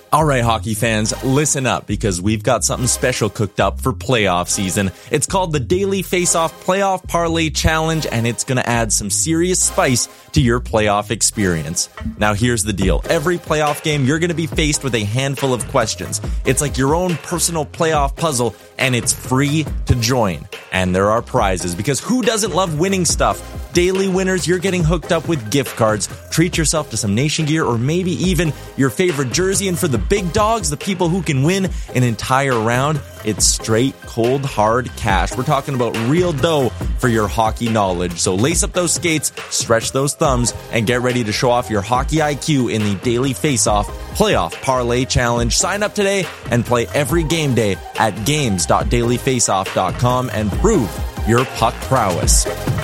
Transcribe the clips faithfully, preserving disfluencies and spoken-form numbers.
All right, hockey fans, listen up because we've got something special cooked up for playoff season. It's called the Daily Face-Off Playoff Parlay Challenge, and it's going to add some serious spice to your playoff experience. Now, here's the deal. Every playoff game, you're going to be faced with a handful of questions. It's like your own personal playoff puzzle, and it's free to join. And there are prizes, because who doesn't love winning stuff? Daily winners, you're getting hooked up with gift cards. Treat yourself to some Nation gear or maybe even your favorite jersey. And for the big dogs, the people who can win an entire round, it's straight, cold, hard cash. We're talking about real dough for your hockey knowledge. So lace up those skates, stretch those thumbs, and get ready to show off your hockey I Q in the Daily Face-Off Playoff Parlay Challenge. Sign up today and play every game day at games dot daily face off dot com and prove your puck prowess.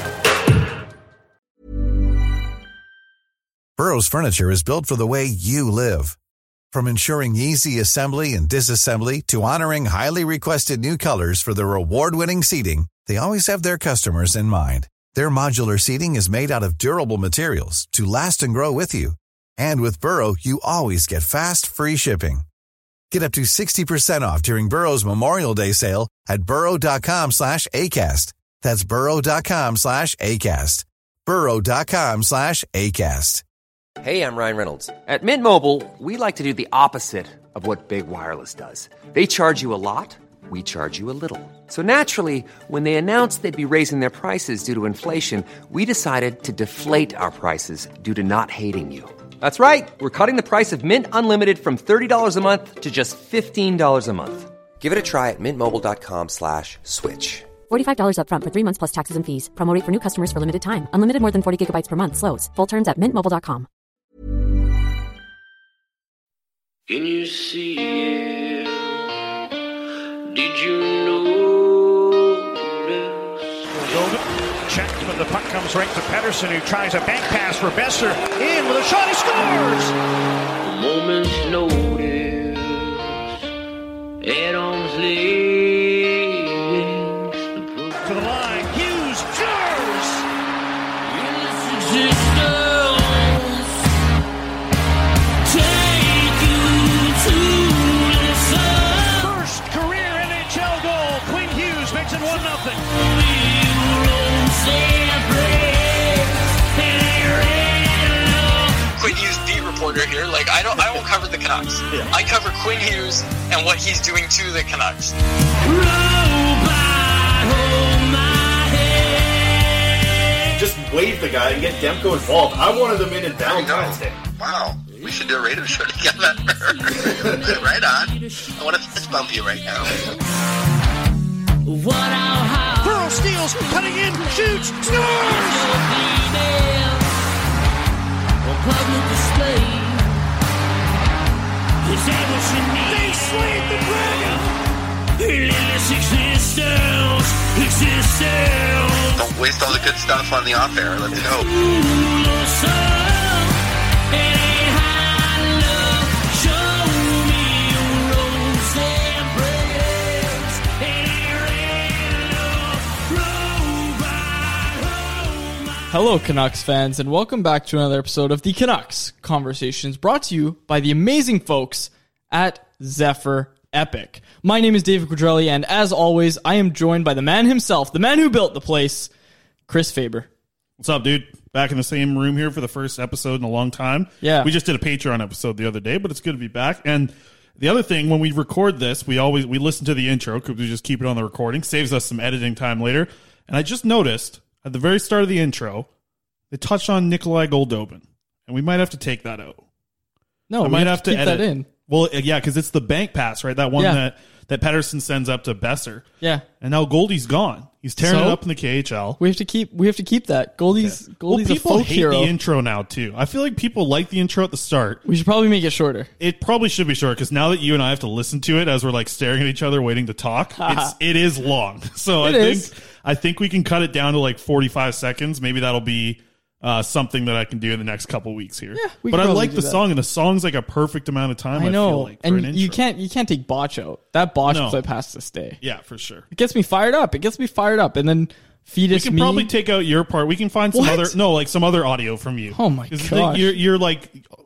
Burrow's furniture is built for the way you live. From ensuring easy assembly and disassembly to honoring highly requested new colors for their award-winning seating, they always have their customers in mind. Their modular seating is made out of durable materials to last and grow with you. And with Burrow, you always get fast, free shipping. Get up to sixty percent off during Burrow's Memorial Day sale at burrow.com slash ACAST. That's burrow.com slash ACAST. burrow.com slash ACAST. Hey, I'm Ryan Reynolds. At Mint Mobile, we like to do the opposite of what Big Wireless does. They charge you a lot, we charge you a little. So naturally, when they announced they'd be raising their prices due to inflation, we decided to deflate our prices due to not hating you. That's right. We're cutting the price of Mint Unlimited from thirty dollars a month to just fifteen dollars a month. Give it a try at mintmobile.com slash switch. forty-five dollars up front for three months plus taxes and fees. Promo rate for new customers for limited time. Unlimited more than forty gigabytes per month. Slows full terms at mint mobile dot com. Can you see it? Did you notice? Goldman checked, but the puck comes right to Pettersson, who tries a bank pass for Besser. In with a shot, he scores! A moment's notice. At arm's length. To the line, Hughes, scores! First career N H L goal. Quinn Hughes makes it one nothing. Quinn Hughes, beat reporter here. Like I don't, I don't cover the Canucks. Yeah. I cover Quinn Hughes and what he's doing to the Canucks. Just wave the guy and get Demko involved. I wanted them in in Valentine's Day. Wow, we should do a radio show together. Right on. I want to fist bump you right now. Burrow steals, cutting in, shoots, scores! They slayed the dragon! Don't waste all the good stuff on the off air. Let's go. Hello, Canucks fans, and welcome back to another episode of the Canucks Conversations, brought to you by the amazing folks at Zephyr Epic. My name is David Quadrelli, and as always, I am joined by the man himself, the man who built the place, Chris Faber. What's up, dude? Back in the same room here for the first episode in a long time. Yeah. We just did a Patreon episode the other day, but it's good to be back. And the other thing, when we record this, we always we listen to the intro because we just keep it on the recording. Saves us some editing time later. And I just noticed at the very start of the intro, they touched on Nikolai Goldobin, and we might have to take that out. No, I we might have, have to to keep edit. that in. Well, yeah, because it's the bank pass, right? That one Yeah. that, that Pettersson sends up to Besser. Yeah. And now Goldie's gone. He's tearing So? it up in the K H L. We have to keep we have to keep that. Goldie's Well, Goldie's a people folk hate hero. the intro now, too. I feel like people like the intro at the start. We should probably make it shorter. It probably should be short, because now that you and I have to listen to it as we're like staring at each other waiting to talk, it's, it is long. So It I is. think I think we can cut it down to like forty-five seconds. Maybe that'll be uh, something that I can do in the next couple weeks here. Yeah, we but can I probably like do the that. song, and the song's like a perfect amount of time. I, I know, feel like, for and an intro. you can't you can't take botch out. That botch No. clip has to stay. Yeah, for sure. It gets me fired up. It gets me fired up, and then feed We us can me. probably take out your part. We can find some What? other no, like some other audio from you. Oh my 'Cause gosh. You're you're like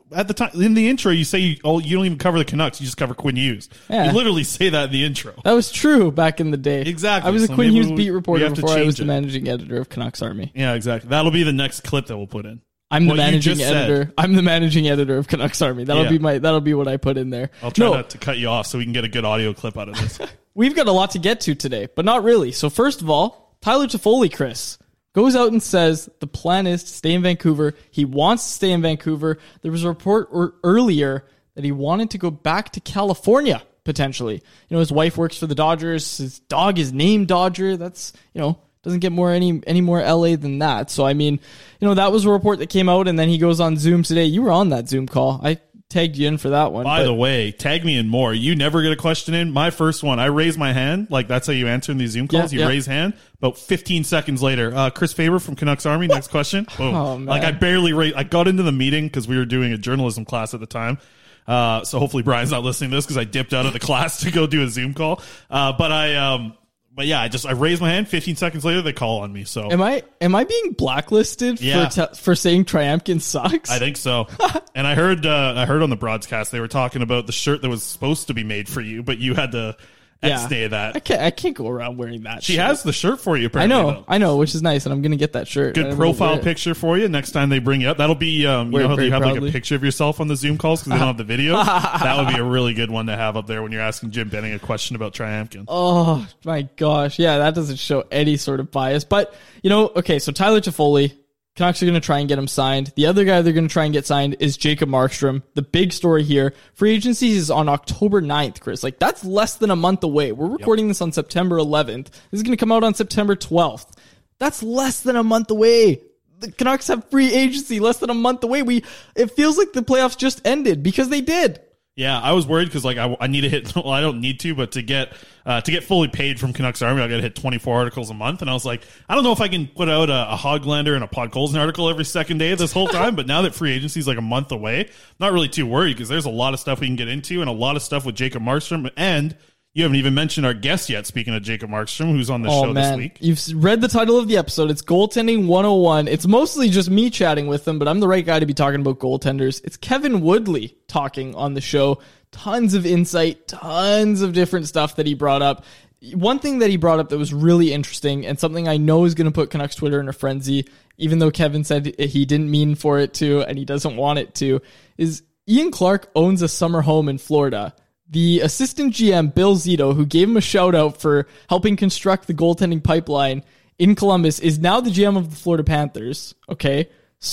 at the time in the intro, you say you, oh, you don't even cover the Canucks. You just cover Quinn Hughes. Yeah. You literally say that in the intro. That was true back in the day. Exactly. I was a So Quinn maybe Hughes we- beat we reporter have to before I was change the it. managing editor of Canucks Army. Yeah, exactly. That'll be the next clip that we'll put in. I'm the What you managing just said. editor. I'm the managing editor of Canucks Army. That'll Yeah. be my. That'll be what I put in there. I'll try No, not to cut you off so we can get a good audio clip out of this. we've got a lot to get to today, but not really. So first of all, Tyler Toffoli, Chris, goes out and says the plan is to stay in Vancouver. He wants to stay in Vancouver. There was a report or earlier that he wanted to go back to California, potentially. You know, his wife works for the Dodgers. His dog is named Dodger. That's, you know, doesn't get more any any more L A than that. So, I mean, you know, that was a report that came out, and then he goes on Zoom today. You were on that Zoom call. I tagged you in for that one. By but- the way, tag me in more. You never get a question in. My first one, I raise my hand. Like, that's how you answer in these Zoom calls. Yeah, you yeah. raise hand. About fifteen seconds later, uh, Chris Faber from Canucks Army. Next question. Boom. Oh, man. Like, I barely raised. I got into the meeting because we were doing a journalism class at the time. Uh, so hopefully Brian's not listening to this because I dipped out of the class to go do a Zoom call. Uh, but I, um, but yeah, I just, I raised my hand. fifteen seconds later, they call on me. So Am I am I being blacklisted Yeah. for te- for saying Triumpkin sucks? I think so. And I heard, uh, I heard on the broadcast, they were talking about the shirt that was supposed to be made for you, but you had to ex-nay that. I can't I can't go around wearing that. She shit. has the shirt for you, I apparently. know, though. I know, which is nice, and I'm gonna get that shirt. Good I'm gonna profile wear it. picture for you next time they bring you up. That'll be, um, you Wear it know how very you have like proudly. a picture of yourself on the Zoom calls because they don't have the video? That would be a really good one to have up there when you're asking Jim Benning a question about Triumpkin. Oh my gosh, yeah, that doesn't show any sort of bias. But you know, okay, so Tyler Toffoli, Canucks are going to try and get him signed. The other guy they're going to try and get signed is Jacob Markstrom. The big story here, free agency is on October ninth, Chris. Like, that's less than a month away. We're recording this on September eleventh. This is going to come out on September twelfth. That's less than a month away. The Canucks have free agency less than a month away. We It feels like the playoffs just ended because they did. Yeah, I was worried because like I, I need to hit. Well, I don't need to, but to get uh, to get fully paid from Canucks Army, I got to hit twenty-four articles a month. And I was like, I don't know if I can put out a, a Hoglander and a Podkolzin article every second day this whole time. But now that free agency is like a month away, I'm not really too worried because there's a lot of stuff we can get into and a lot of stuff with Jacob Markstrom. And you haven't even mentioned our guest yet. Speaking of Jacob Markstrom, who's on the Oh show man, this week. you've read the title of the episode. It's Goaltending one oh one. It's mostly just me chatting with them, but I'm the right guy to be talking about goaltenders. It's Kevin Woodley talking on the show. Tons of insight, tons of different stuff that he brought up. One thing that he brought up that was really interesting and something I know is going to put Canucks Twitter in a frenzy, even though Kevin said he didn't mean for it to and he doesn't want it to, is Ian Clark owns a summer home in Florida. The assistant G M, Bill Zito, who gave him a shout out for helping construct the goaltending pipeline in Columbus, is now the G M of the Florida Panthers. Okay.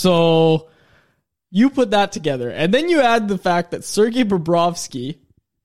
So you put that together, and then you add the fact that Sergei Bobrovsky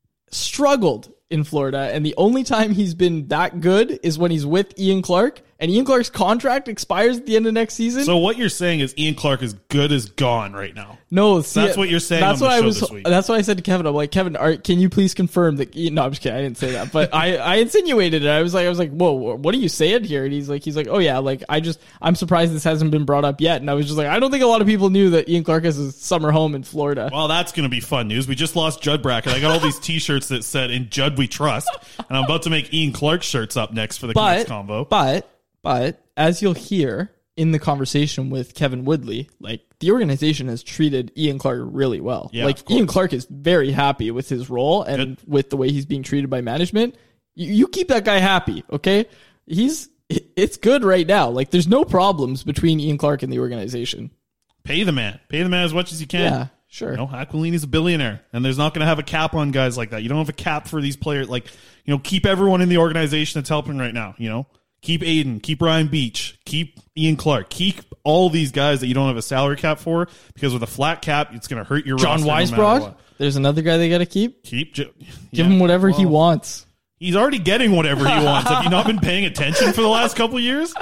struggled in Florida, and the only time he's been that good is when he's with Ian Clark, and Ian Clark's contract expires at the end of next season. So what you're saying is Ian Clark is good as gone right now. No, see, That's what you're saying That's on what the I show was. this week. That's what I said to Kevin. I'm like, Kevin, are, can you please confirm that? No, I'm just kidding. I didn't say that, but I, I insinuated it. I was like, I was like, whoa, what are you saying here? And he's like, he's like, oh yeah, like I just, I'm surprised this hasn't been brought up yet. And I was just like, I don't think a lot of people knew that Ian Clark has a summer home in Florida. Well, that's going to be fun news. We just lost Judd Brackett. I got all these T-shirts that said "In Judd We Trust," and I'm about to make Ian Clark shirts up next for the Canucks But, combo. but, but as you'll hear in the conversation with Kevin Woodley, like the organization has treated Ian Clark really well. Yeah, like of course. Ian Clark is very happy with his role and Good. with the way he's being treated by management. You, you keep that guy happy, okay? He's it's good right now. Like there's no problems between Ian Clark and the organization. Pay the man. Pay the man as much as you can. Yeah, sure. You know, Aquilini's a billionaire, and there's not going to have a cap on guys like that. You don't have a cap for these players. Like, you know, keep everyone in the organization that's helping right now. You know, keep Aiden, keep Ryan Beach, keep Ian Clark, keep all these guys that you don't have a salary cap for, because with a flat cap, it's going to hurt your John roster no matter Weisbrod, what. there's another guy they got to keep. Keep, give Give him whatever he wants. He's already getting whatever he wants. Have you not been paying attention for the last couple of years?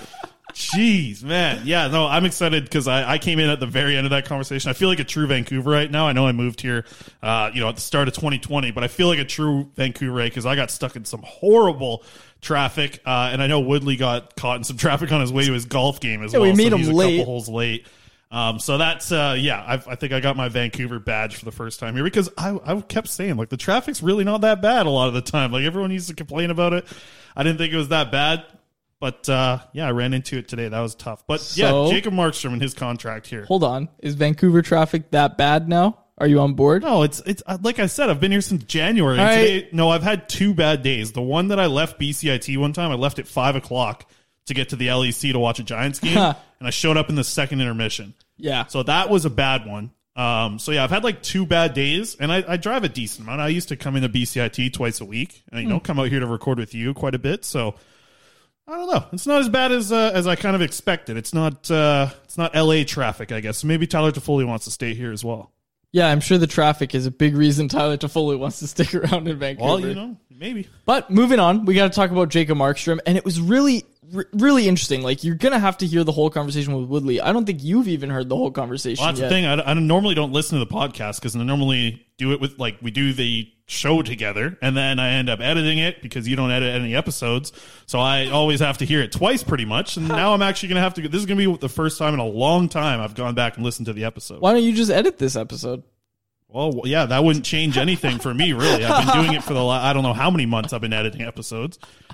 Jeez, man. Yeah, no, I'm excited because I, I came in at the very end of that conversation. I feel like a true Vancouver right now. I know I moved here, uh, you know, at the start of twenty twenty, but I feel like a true Vancouver because I got stuck in some horrible traffic, uh, and I know Woodley got caught in some traffic on his way to his golf game as Yeah, well. we made so him he's a late. couple holes late. Um, so that's, uh, yeah, I've, I think I got my Vancouver badge for the first time here because I, I kept saying, like, the traffic's really not that bad a lot of the time. Like, everyone used to complain about it. I didn't think it was that bad. But, uh, yeah, I ran into it today. That was tough. But, So- yeah, Jacob Markstrom and his contract here. Hold on. Is Vancouver traffic that bad now? Are you on board? No, it's it's uh, like I said, I've been here since January. And All today, right. no, I've had two bad days. The one that I left B C I T one time, I left at five o'clock to get to the L E C to watch a Giants game, and I showed up in the second intermission. Yeah. So that was a bad one. Um, so yeah, I've had like two bad days, and I, I drive a decent amount. I used to come into B C I T twice a week, and you know, Mm. come out here to record with you quite a bit. So I don't know. It's not as bad as uh, as I kind of expected. It's not uh, it's not L A traffic, I guess. So maybe Tyler Toffoli wants to stay here as well. Yeah, I'm sure the traffic is a big reason Tyler Toffoli wants to stick around in Vancouver. Well, you know, maybe. But moving on, we got to talk about Jacob Markstrom, and it was really, re- really interesting. Like, you're going to have to hear the whole conversation with Woodley. I don't think you've even heard the whole conversation Well, that's yet. the thing. I, I normally don't listen to the podcast because I normally do it with, like, we do the show together, and then I end up editing it because you don't edit any episodes. So I always have to hear it twice pretty much. And now I'm actually going to have to, this is going to be the first time in a long time I've gone back and listened to the episode. Why don't you just edit this episode? Well, yeah, that wouldn't change anything for me, really. I've been doing it for the, la- I don't know how many months I've been editing episodes.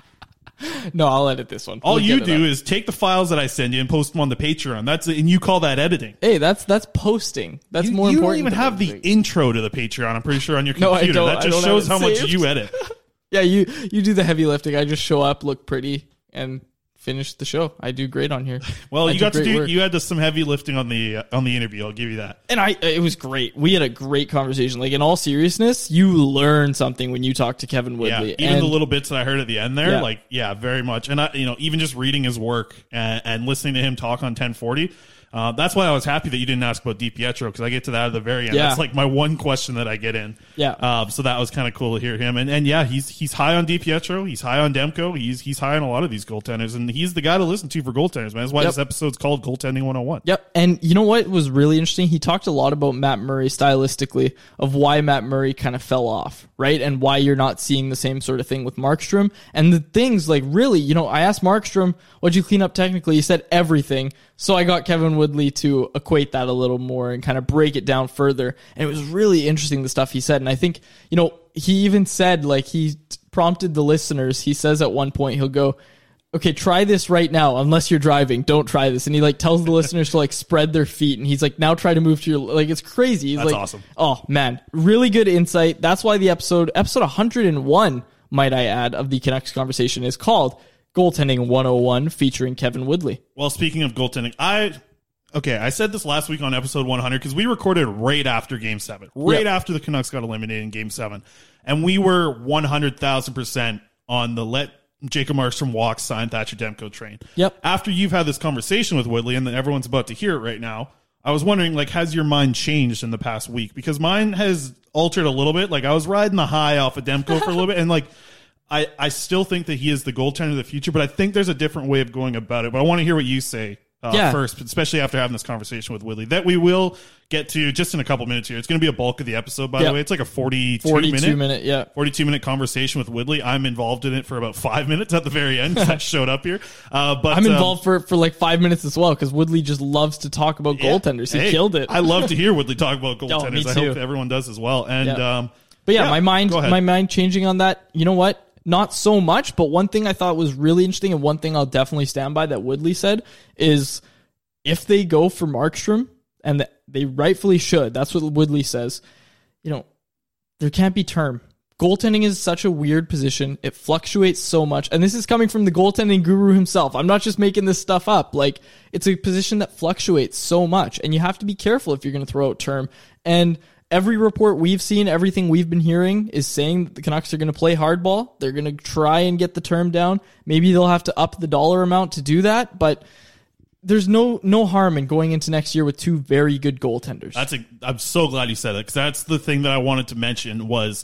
No, I'll edit this one. All We'll you get it do up. is take the files that I send you and post them on the Patreon. That's and you call that editing. Hey, that's that's posting. That's you, more you important. don't even than have the editing. intro to the Patreon, I'm pretty sure, on your No, I computer. don't. That I just don't shows have how it much saved. you edit. Yeah, you you do the heavy lifting. I just show up, look pretty, and finish the show. I do great on here. Well, I you got to great do. work. You had to, some heavy lifting on the uh, on the interview. I'll give you that. And I, it was great. We had a great conversation. Like, in all seriousness, you learn something when you talk to Kevin Yeah, Woodley. even and the little bits that I heard at the end there, Yeah. like yeah, very much. And I, you know, even just reading his work and, and listening to him talk on ten forty. Uh, that's why I was happy that you didn't ask about DiPietro because I get to that at the very end. Yeah. That's like my one question that I get in. Yeah. Um, so that was kind of cool to hear him. And and yeah, he's he's high on DiPietro. He's high on Demko. He's he's high on a lot of these goaltenders, and he's the guy to listen to for goaltenders. Man, that's why Yep. this episode's called Goaltending one oh one. Yep. And you know what was really interesting? He talked a lot about Matt Murray stylistically, of why Matt Murray kind of fell off, right? And why you're not seeing the same sort of thing with Markstrom. And the things like really, you know, I asked Markstrom, what'd you clean up technically? He said everything. So I got Kevin Woodley to equate that a little more and kind of break it down further. And it was really interesting, the stuff he said. And I think, you know, he even said, like, he prompted the listeners. He says at one point, he'll go, okay, try this right now. Unless you're driving, don't try this. And he like tells the listeners to like spread their feet. And he's like, now try to move to your, like, it's crazy. He's That's like, awesome. Oh man, really good insight. That's why the episode, episode one hundred one, might I add, of the Canucks conversation is called Goaltending one oh one, featuring Kevin Woodley. Well, speaking of goaltending, I okay, I said this last week on episode one hundred because we recorded right after Game Seven, right Yep. after the Canucks got eliminated in Game Seven, and we were one hundred thousand percent on the let Jacob Markstrom walk, sign Thatcher Demko train. Yep. After you've had this conversation with Woodley, and then everyone's about to hear it right now, I was wondering, like, has your mind changed in the past week? Because mine has altered a little bit. Like, I was riding the high off of Demko for a little bit, and like. I, I still think that he is the goaltender of the future, but I think there's a different way of going about it. But I want to hear what you say uh, Yeah. first, especially after having this conversation with Woodley that we will get to just in a couple minutes here. It's going to be a bulk of the episode, by Yep. the way. It's like a forty-two, forty-two minute, minute, yeah. forty-two minute conversation with Woodley. I'm involved in it for about five minutes at the very end because I showed up here. Uh, but I'm um, involved for, for like five minutes as well, because Woodley just loves to talk about yeah. goaltenders. He Hey, killed it. I love to hear Woodley talk about Oh, goaltenders. me I too. hope everyone does as well. And Yeah. um, But yeah, my mind, go ahead. my mind changing on that. You know what? Not so much, but one thing I thought was really interesting, and one thing I'll definitely stand by that Woodley said is, if they go for Markstrom, and th- they rightfully should, that's what Woodley says. You know, there can't be term. Goaltending is such a weird position. It fluctuates so much, and this is coming from the goaltending guru himself. I'm not just making this stuff up. Like, it's a position that fluctuates so much, and you have to be careful if you're going to throw out term. And every report we've seen, everything we've been hearing is saying that the Canucks are going to play hardball. They're going to try and get the term down. Maybe they'll have to up the dollar amount to do that, but there's no no harm in going into next year with two very good goaltenders. That's a, I'm so glad you said that because that's the thing that I wanted to mention was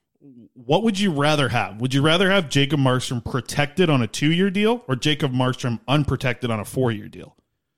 what would you rather have? Would you rather have Jacob Markstrom protected on a two-year deal or Jacob Markstrom unprotected on a four-year deal?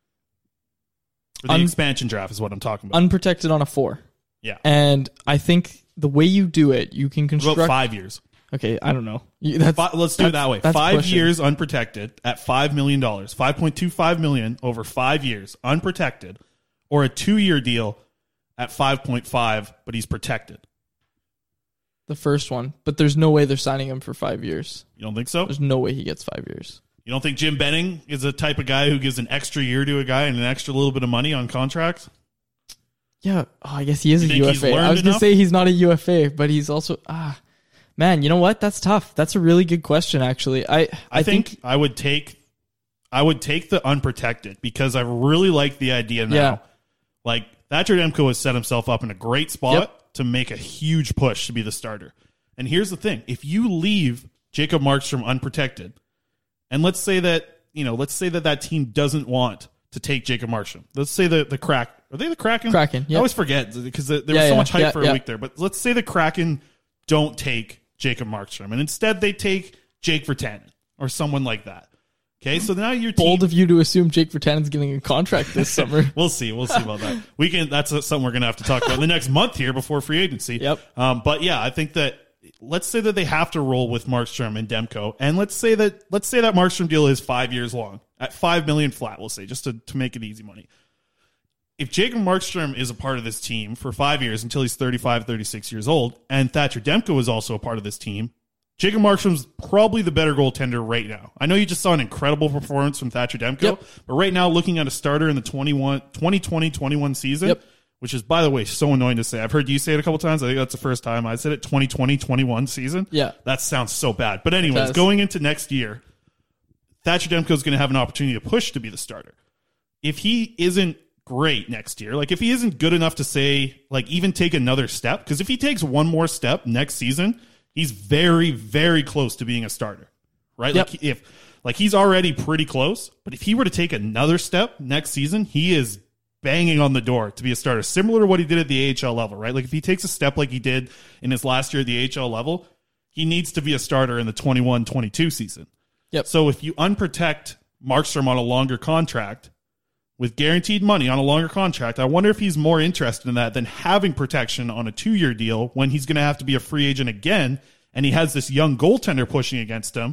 For the Un- expansion draft is what I'm talking about. Unprotected on a four. Yeah. And I think the way you do it, you can What construct... about five years? Okay, I don't know. You- That's, Fi- let's do it that's- that way. that's Five pushing. years unprotected at five million dollars, five point two five million dollars over five years unprotected, or a two-year deal at five point five, but he's protected. The first one. But there's no way they're signing him for five years. You don't think so? There's no way he gets five years. You don't think Jim Benning is the type of guy who gives an extra year to a guy and an extra little bit of money on contracts? Yeah, oh, I guess he is You a think U he's F A. I learned was going to enough? say he's not a U F A, but he's also ah, man. You know what? That's tough. That's a really good question, actually. I I, I think, think I would take I would take the unprotected because I really like the idea now. Yeah. Like Thatcher Demko has set himself up in a great spot Yep. to make a huge push to be the starter. And here's the thing: if you leave Jacob Markstrom unprotected, and let's say that you know, let's say that that team doesn't want to take Jacob Markstrom. Let's say the the crack are they the Kraken? Kraken, I yep. always forget because there was Yeah, so yeah, much hype yeah, for a yeah. week there. But let's say the Kraken don't take Jacob Markstrom, and instead they take Jake Virtanen or someone like that. Okay, so now your team. bold of you to assume Jake Virtanen's getting a contract this summer. We'll see. We'll see about that. We can. That's something we're going to have to talk about in the next month here before free agency. Yep. Um, but yeah, I think that let's say that they have to roll with Markstrom and Demko, and let's say that let's say that Markstrom deal is five years long at five million flat. We'll say just to, to make it easy money. If Jacob Markstrom is a part of this team for five years until he's thirty-five, thirty-six years old, and Thatcher Demko is also a part of this team, Jacob Markstrom's probably the better goaltender right now. I know you just saw an incredible performance from Thatcher Demko, Yep. but right now, looking at a starter in the twenty twenty twenty-one season, Yep. which is, by the way, so annoying to say. I've heard you say it a couple times. I think that's the first time I said it, twenty twenty twenty-one season. Yeah. That sounds so bad. But anyways, does. going into next year, Thatcher Demko is going to have an opportunity to push to be the starter. If he isn't great next year, like if he isn't good enough to say, like even take another step, because if he takes one more step next season, he's very, very close to being a starter, right? Yep. Like if, like he's already pretty close, but if he were to take another step next season, he is banging on the door to be a starter, similar to what he did at the A H L level, right? Like if he takes a step like he did in his last year at the A H L level, he needs to be a starter in the twenty-one twenty-two season. Yep. So if you unprotect Markstrom on a longer contract with guaranteed money on a longer contract, I wonder if he's more interested in that than having protection on a two-year deal when he's going to have to be a free agent again, and he has this young goaltender pushing against him.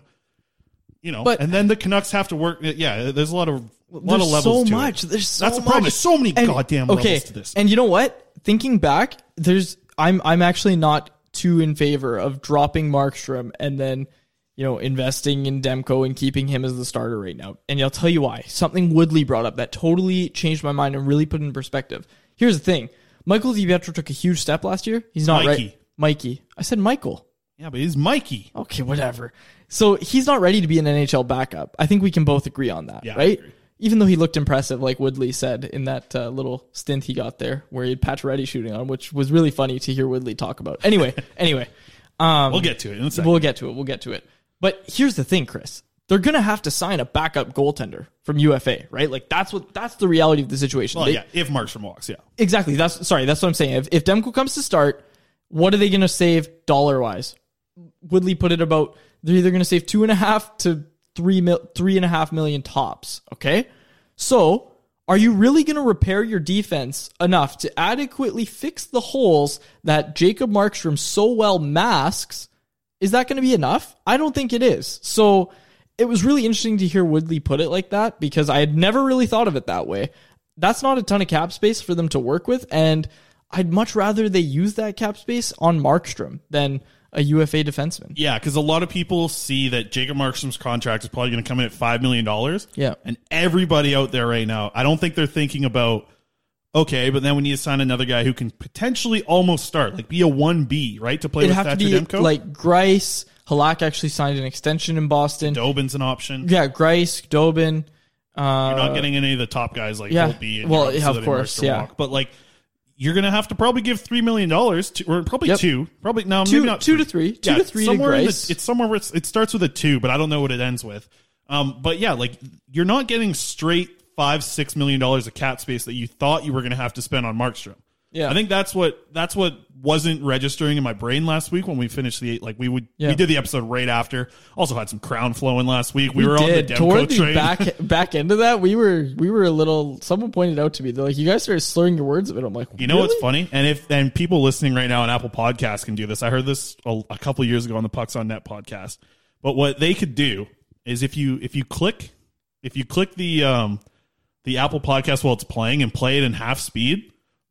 You know, But- and then the Canucks have to work. Yeah, there's a lot of a lot There's of levels so to much. it. There's so That's the much. problem. There's so many And- goddamn okay, levels to this. And you know what? Thinking back, there's I'm I'm actually not too in favor of dropping Markstrom and then, you know, investing in Demko and keeping him as the starter right now. And I'll tell you why. Something Woodley brought up that totally changed my mind and really put it in perspective. Here's the thing. Michael DiPietro took a huge step last year. He's not Mikey. ready. Mikey. I said Michael. Yeah, but he's Mikey. Okay, whatever. So he's not ready to be an N H L backup. I think we can both agree on that, Yeah, I right? agree. Even though he looked impressive, like Woodley said in that uh, little stint he got there, where he had Pacioretty shooting on, which was really funny to hear Woodley talk about. Anyway, anyway, um, We'll get to it in a second. We'll get to it. We'll get to it. But here's the thing, Chris. They're gonna have to sign a backup goaltender from U F A, right? Like that's what that's the reality of the situation. Well, They- yeah, if Markstrom walks, yeah. Exactly. That's sorry. That's what I'm saying. If, if Demko comes to start, what are they going to save dollar wise? Woodley put it about they're either going to save two and a half to three mil, three and a half million tops. Okay, so are you really going to repair your defense enough to adequately fix the holes that Jacob Markstrom so well masks? Is that going to be enough? I don't think it is. So it was really interesting to hear Woodley put it like that because I had never really thought of it that way. That's not a ton of cap space for them to work with, and I'd much rather they use that cap space on Markstrom than a U F A defenseman. Yeah, because a lot of people see that Jacob Markstrom's contract is probably going to come in at five million dollars. Yeah. And everybody out there right now, I don't think they're thinking about, okay, but then we need to sign another guy who can potentially almost start, like be a one B, right, to play It'd with have Thatcher to be Demko. like Grice. Halak actually signed an extension in Boston. Dobin's an option. Yeah, Grice, Dobin. Uh, You're not getting any of the top guys like yeah. Holtby and Well, you're obviously yeah, of letting course, Markstrom yeah. walk. But like, you're going to have to probably give three million dollars, to, or probably Yep. two. Probably no, Two- maybe not two to three. Two Yeah, to three to Somewhere in the, Grice. it's somewhere where it's, it starts with a two, but I don't know what it ends with. Um, but yeah, like you're not getting straight five, six million dollars of cap space that you thought you were going to have to spend on Markstrom. Yeah. I think that's what that's what wasn't registering in my brain last week when we finished the like we would Yeah. we did the episode right after. Also had some crown flowing last week. We, We, were did. on the Toward Demko the train. back back end of that, we were we were a little. Someone pointed out to me, they're like, "You guys started slurring your words a bit." I'm like, You know really? what's funny? And if and people listening right now on Apple Podcasts can do this. I heard this a, a couple of years ago on the Pucks on Net podcast. But what they could do is if you if you click if you click the um the Apple Podcast while it's playing and play it in half speed,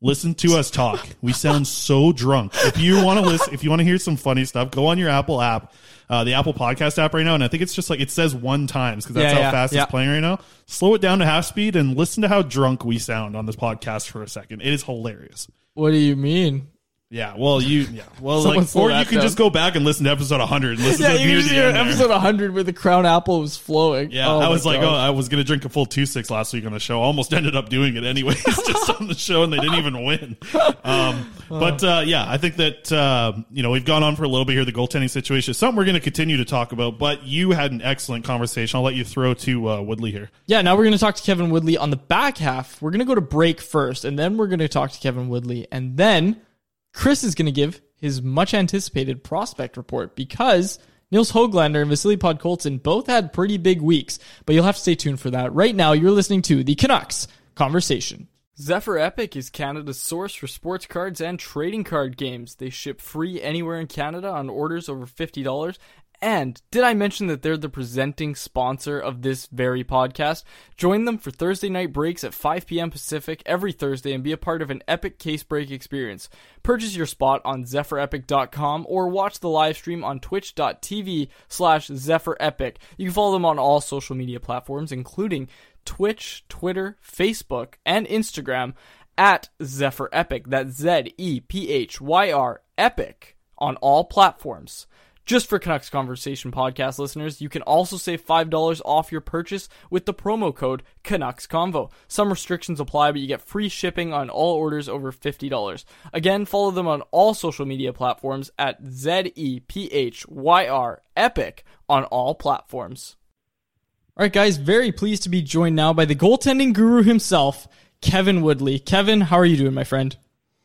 listen to us talk. We sound so drunk. If you want to listen, if you want to hear some funny stuff, go on your Apple app, uh, the Apple Podcast app right now. And I think it's just like, it says one times because that's Yeah, how yeah, fast yeah. it's playing right now. Slow it down to half speed and listen to how drunk we sound on this podcast for a second. It is hilarious. What do you mean? Yeah, well, you, yeah, well, Someone like, slow or you that can down. just go back and listen to episode one hundred and listen Yeah, to you near can the hear end there. episode one hundred where the Crown Apple was flowing. Yeah, Oh I my was like, God. oh, I was going to drink a full two six last week on the show. Almost ended up doing it anyways, just on the show, and they didn't even win. Um, but uh, yeah, I think that uh, you know we've gone on for a little bit here. The goaltending situation is something we're going to continue to talk about. But you had an excellent conversation. I'll let you throw to uh, Woodley here. Yeah, now we're going to talk to Kevin Woodley on the back half. We're going to go to break first, and then we're going to talk to Kevin Woodley, and then Chris is going to give his much-anticipated prospect report because Nils Höglander and Vasily Podkolzin both had pretty big weeks, but you'll have to stay tuned for that. Right now, you're listening to the Canucks Conversation. Zephyr Epic is Canada's source for sports cards and trading card games. They ship free anywhere in Canada on orders over fifty dollars. And did I mention that they're the presenting sponsor of this very podcast? Join them for Thursday night breaks at five p.m. Pacific every Thursday and be a part of an epic case break experience. Purchase your spot on Zephyr Epic dot com or watch the live stream on twitch dot t v slash Zephyr Epic. You can follow them on all social media platforms, including Twitch, Twitter, Facebook, and Instagram at Zephyr Epic. That's Z E P H Y R Epic on all platforms. Just for Canucks Conversation podcast listeners, you can also save five dollars off your purchase with the promo code Canucks Convo. Some restrictions apply, but you get free shipping on all orders over fifty dollars. Again, follow them on all social media platforms at Z E P H Y R Epic on all platforms. All right, guys, very pleased to be joined now by the goaltending guru himself, Kevin Woodley. Kevin, how are you doing, my friend?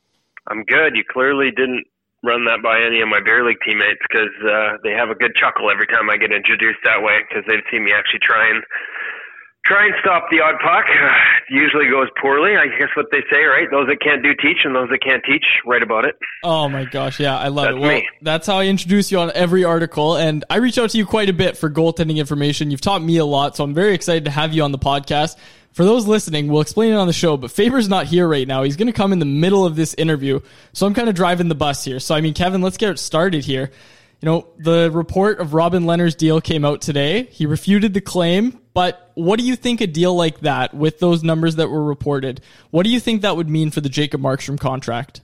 I'm good. You clearly didn't run that by any of my beer league teammates because uh, they have a good chuckle every time I get introduced that way because they've seen me actually try and try and stop the odd puck. Uh, usually goes poorly. I guess what they say, right? Those that can't do teach, and those that can't teach write about it. Oh my gosh, yeah, I love That's it. Well, me. That's how I introduce you on every article, and I reach out to you quite a bit for goaltending information. You've taught me a lot, so I'm very excited to have you on the podcast. For those listening, we'll explain it on the show, but Faber's not here right now. He's going to come in the middle of this interview, so I'm kind of driving the bus here. So, I mean, Kevin, let's get started here. You know, the report of Robin Lehner's deal came out today. He refuted the claim, but what do you think a deal like that, with those numbers that were reported, what do you think that would mean for the Jacob Markstrom contract?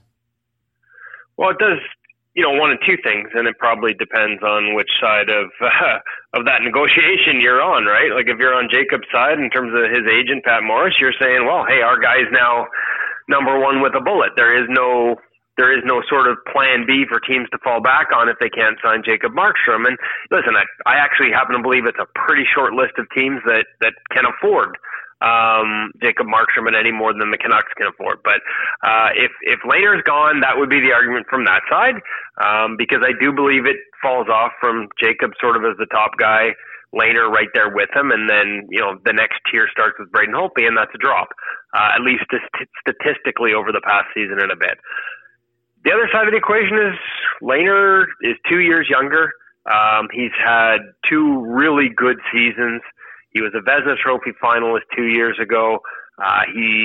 Well, it does, you know, one of two things, and it probably depends on which side of uh, of that negotiation you're on, right? Like if you're on Jacob's side in terms of his agent, Pat Morris, you're saying, well, hey, our guy's now number one with a bullet. There is no there is no sort of plan B for teams to fall back on if they can't sign Jacob Markstrom. And listen, I, I actually happen to believe it's a pretty short list of teams that, that can afford um, Jacob Markstrom at any more than the Canucks can afford. But uh, if if Lehner's gone, that would be the argument from that side, um, because I do believe it falls off from Jacob sort of as the top guy, Lehner right there with him, and then you know the next tier starts with Braden Holtby, and that's a drop, uh, at least st- statistically over the past season and a bit. The other side of the equation is Lehner is two years younger. Um, he's had two really good seasons. He was a Vezina Trophy finalist two years ago. Uh,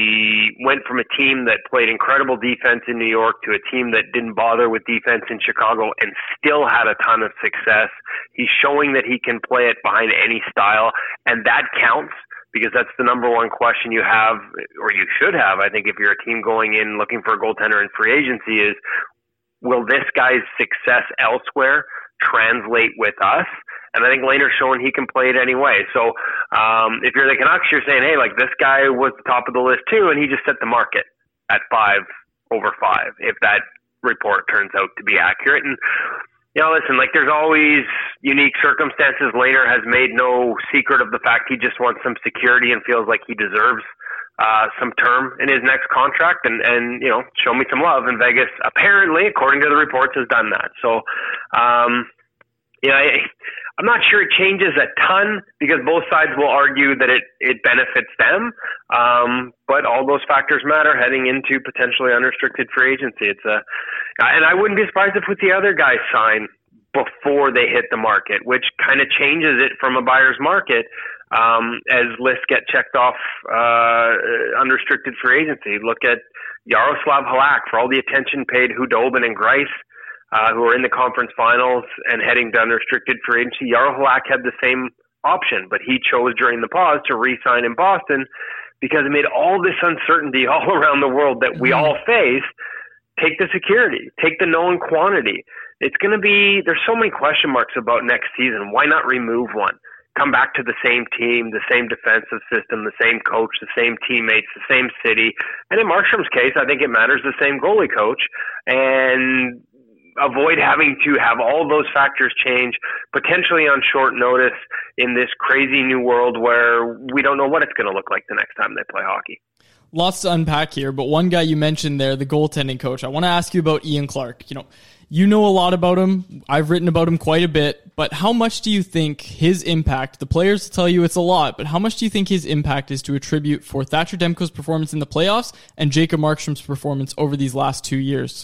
he went from a team that played incredible defense in New York to a team that didn't bother with defense in Chicago and still had a ton of success. He's showing that he can play it behind any style, and that counts because that's the number one question you have, or you should have, I think, if you're a team going in looking for a goaltender in free agency is, will this guy's success elsewhere translate with us? And I think Lehner's showing he can play it anyway. So um, if you're the Canucks, you're saying, hey, like this guy was the top of the list too, and he just set the market at five over five, if that report turns out to be accurate. And, you know, listen, like there's always unique circumstances. Lehner has made no secret of the fact he just wants some security and feels like he deserves uh, some term in his next contract, and, and, you know, show me some love. And Vegas, apparently, according to the reports, has done that. So, um, you know, I, I'm not sure it changes a ton because both sides will argue that it, it benefits them. Um, but all those factors matter heading into potentially unrestricted free agency. It's a, and I wouldn't be surprised if with the other guys sign before they hit the market, which kind of changes it from a buyer's market. Um, as lists get checked off, uh, unrestricted free agency. Look at Yaroslav Halak, for all the attention paid Hudobin and Grice, uh, who are in the conference finals and heading to unrestricted free agency, Yaro Halak had the same option, but he chose during the pause to re-sign in Boston because amid all this uncertainty all around the world that we all face, take the security, take the known quantity. It's going to be, there's so many question marks about next season. Why not remove one? Come back to the same team, the same defensive system, the same coach, the same teammates, the same city. And in Markstrom's case, I think it matters the same goalie coach. And avoid having to have all those factors change potentially on short notice in this crazy new world where we don't know what it's going to look like the next time they play hockey. Lots to unpack here, but one guy you mentioned there, the goaltending coach, I want to ask you about Ian Clark. You know, you know a lot about him. I've written about him quite a bit, but how much do you think his impact, the players tell you it's a lot, but how much do you think his impact is to attribute for Thatcher Demko's performance in the playoffs and Jacob Markstrom's performance over these last two years?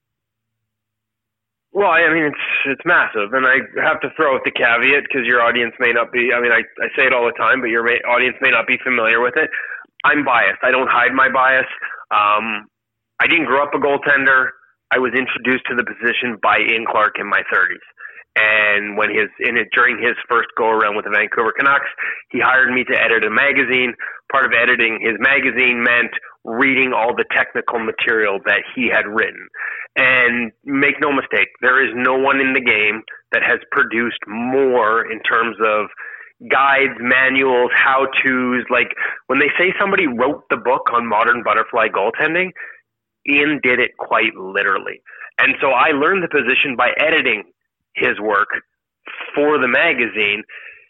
Well, I mean, it's it's massive, and I have to throw out the caveat because your audience may not be, I mean, I, I say it all the time, but your may, audience may not be familiar with it. I'm biased. I don't hide my bias. Um, I didn't grow up a goaltender. I was introduced to the position by Ian Clark in my thirties. And when his in it during his first go around with the Vancouver Canucks, he hired me to edit a magazine. Part of editing his magazine meant reading all the technical material that he had written. And make no mistake, there is no one in the game that has produced more in terms of guides, manuals, how-tos. Like when they say somebody wrote the book on modern butterfly goaltending, Ian did it quite literally. And so I learned the position by editing his work for the magazine.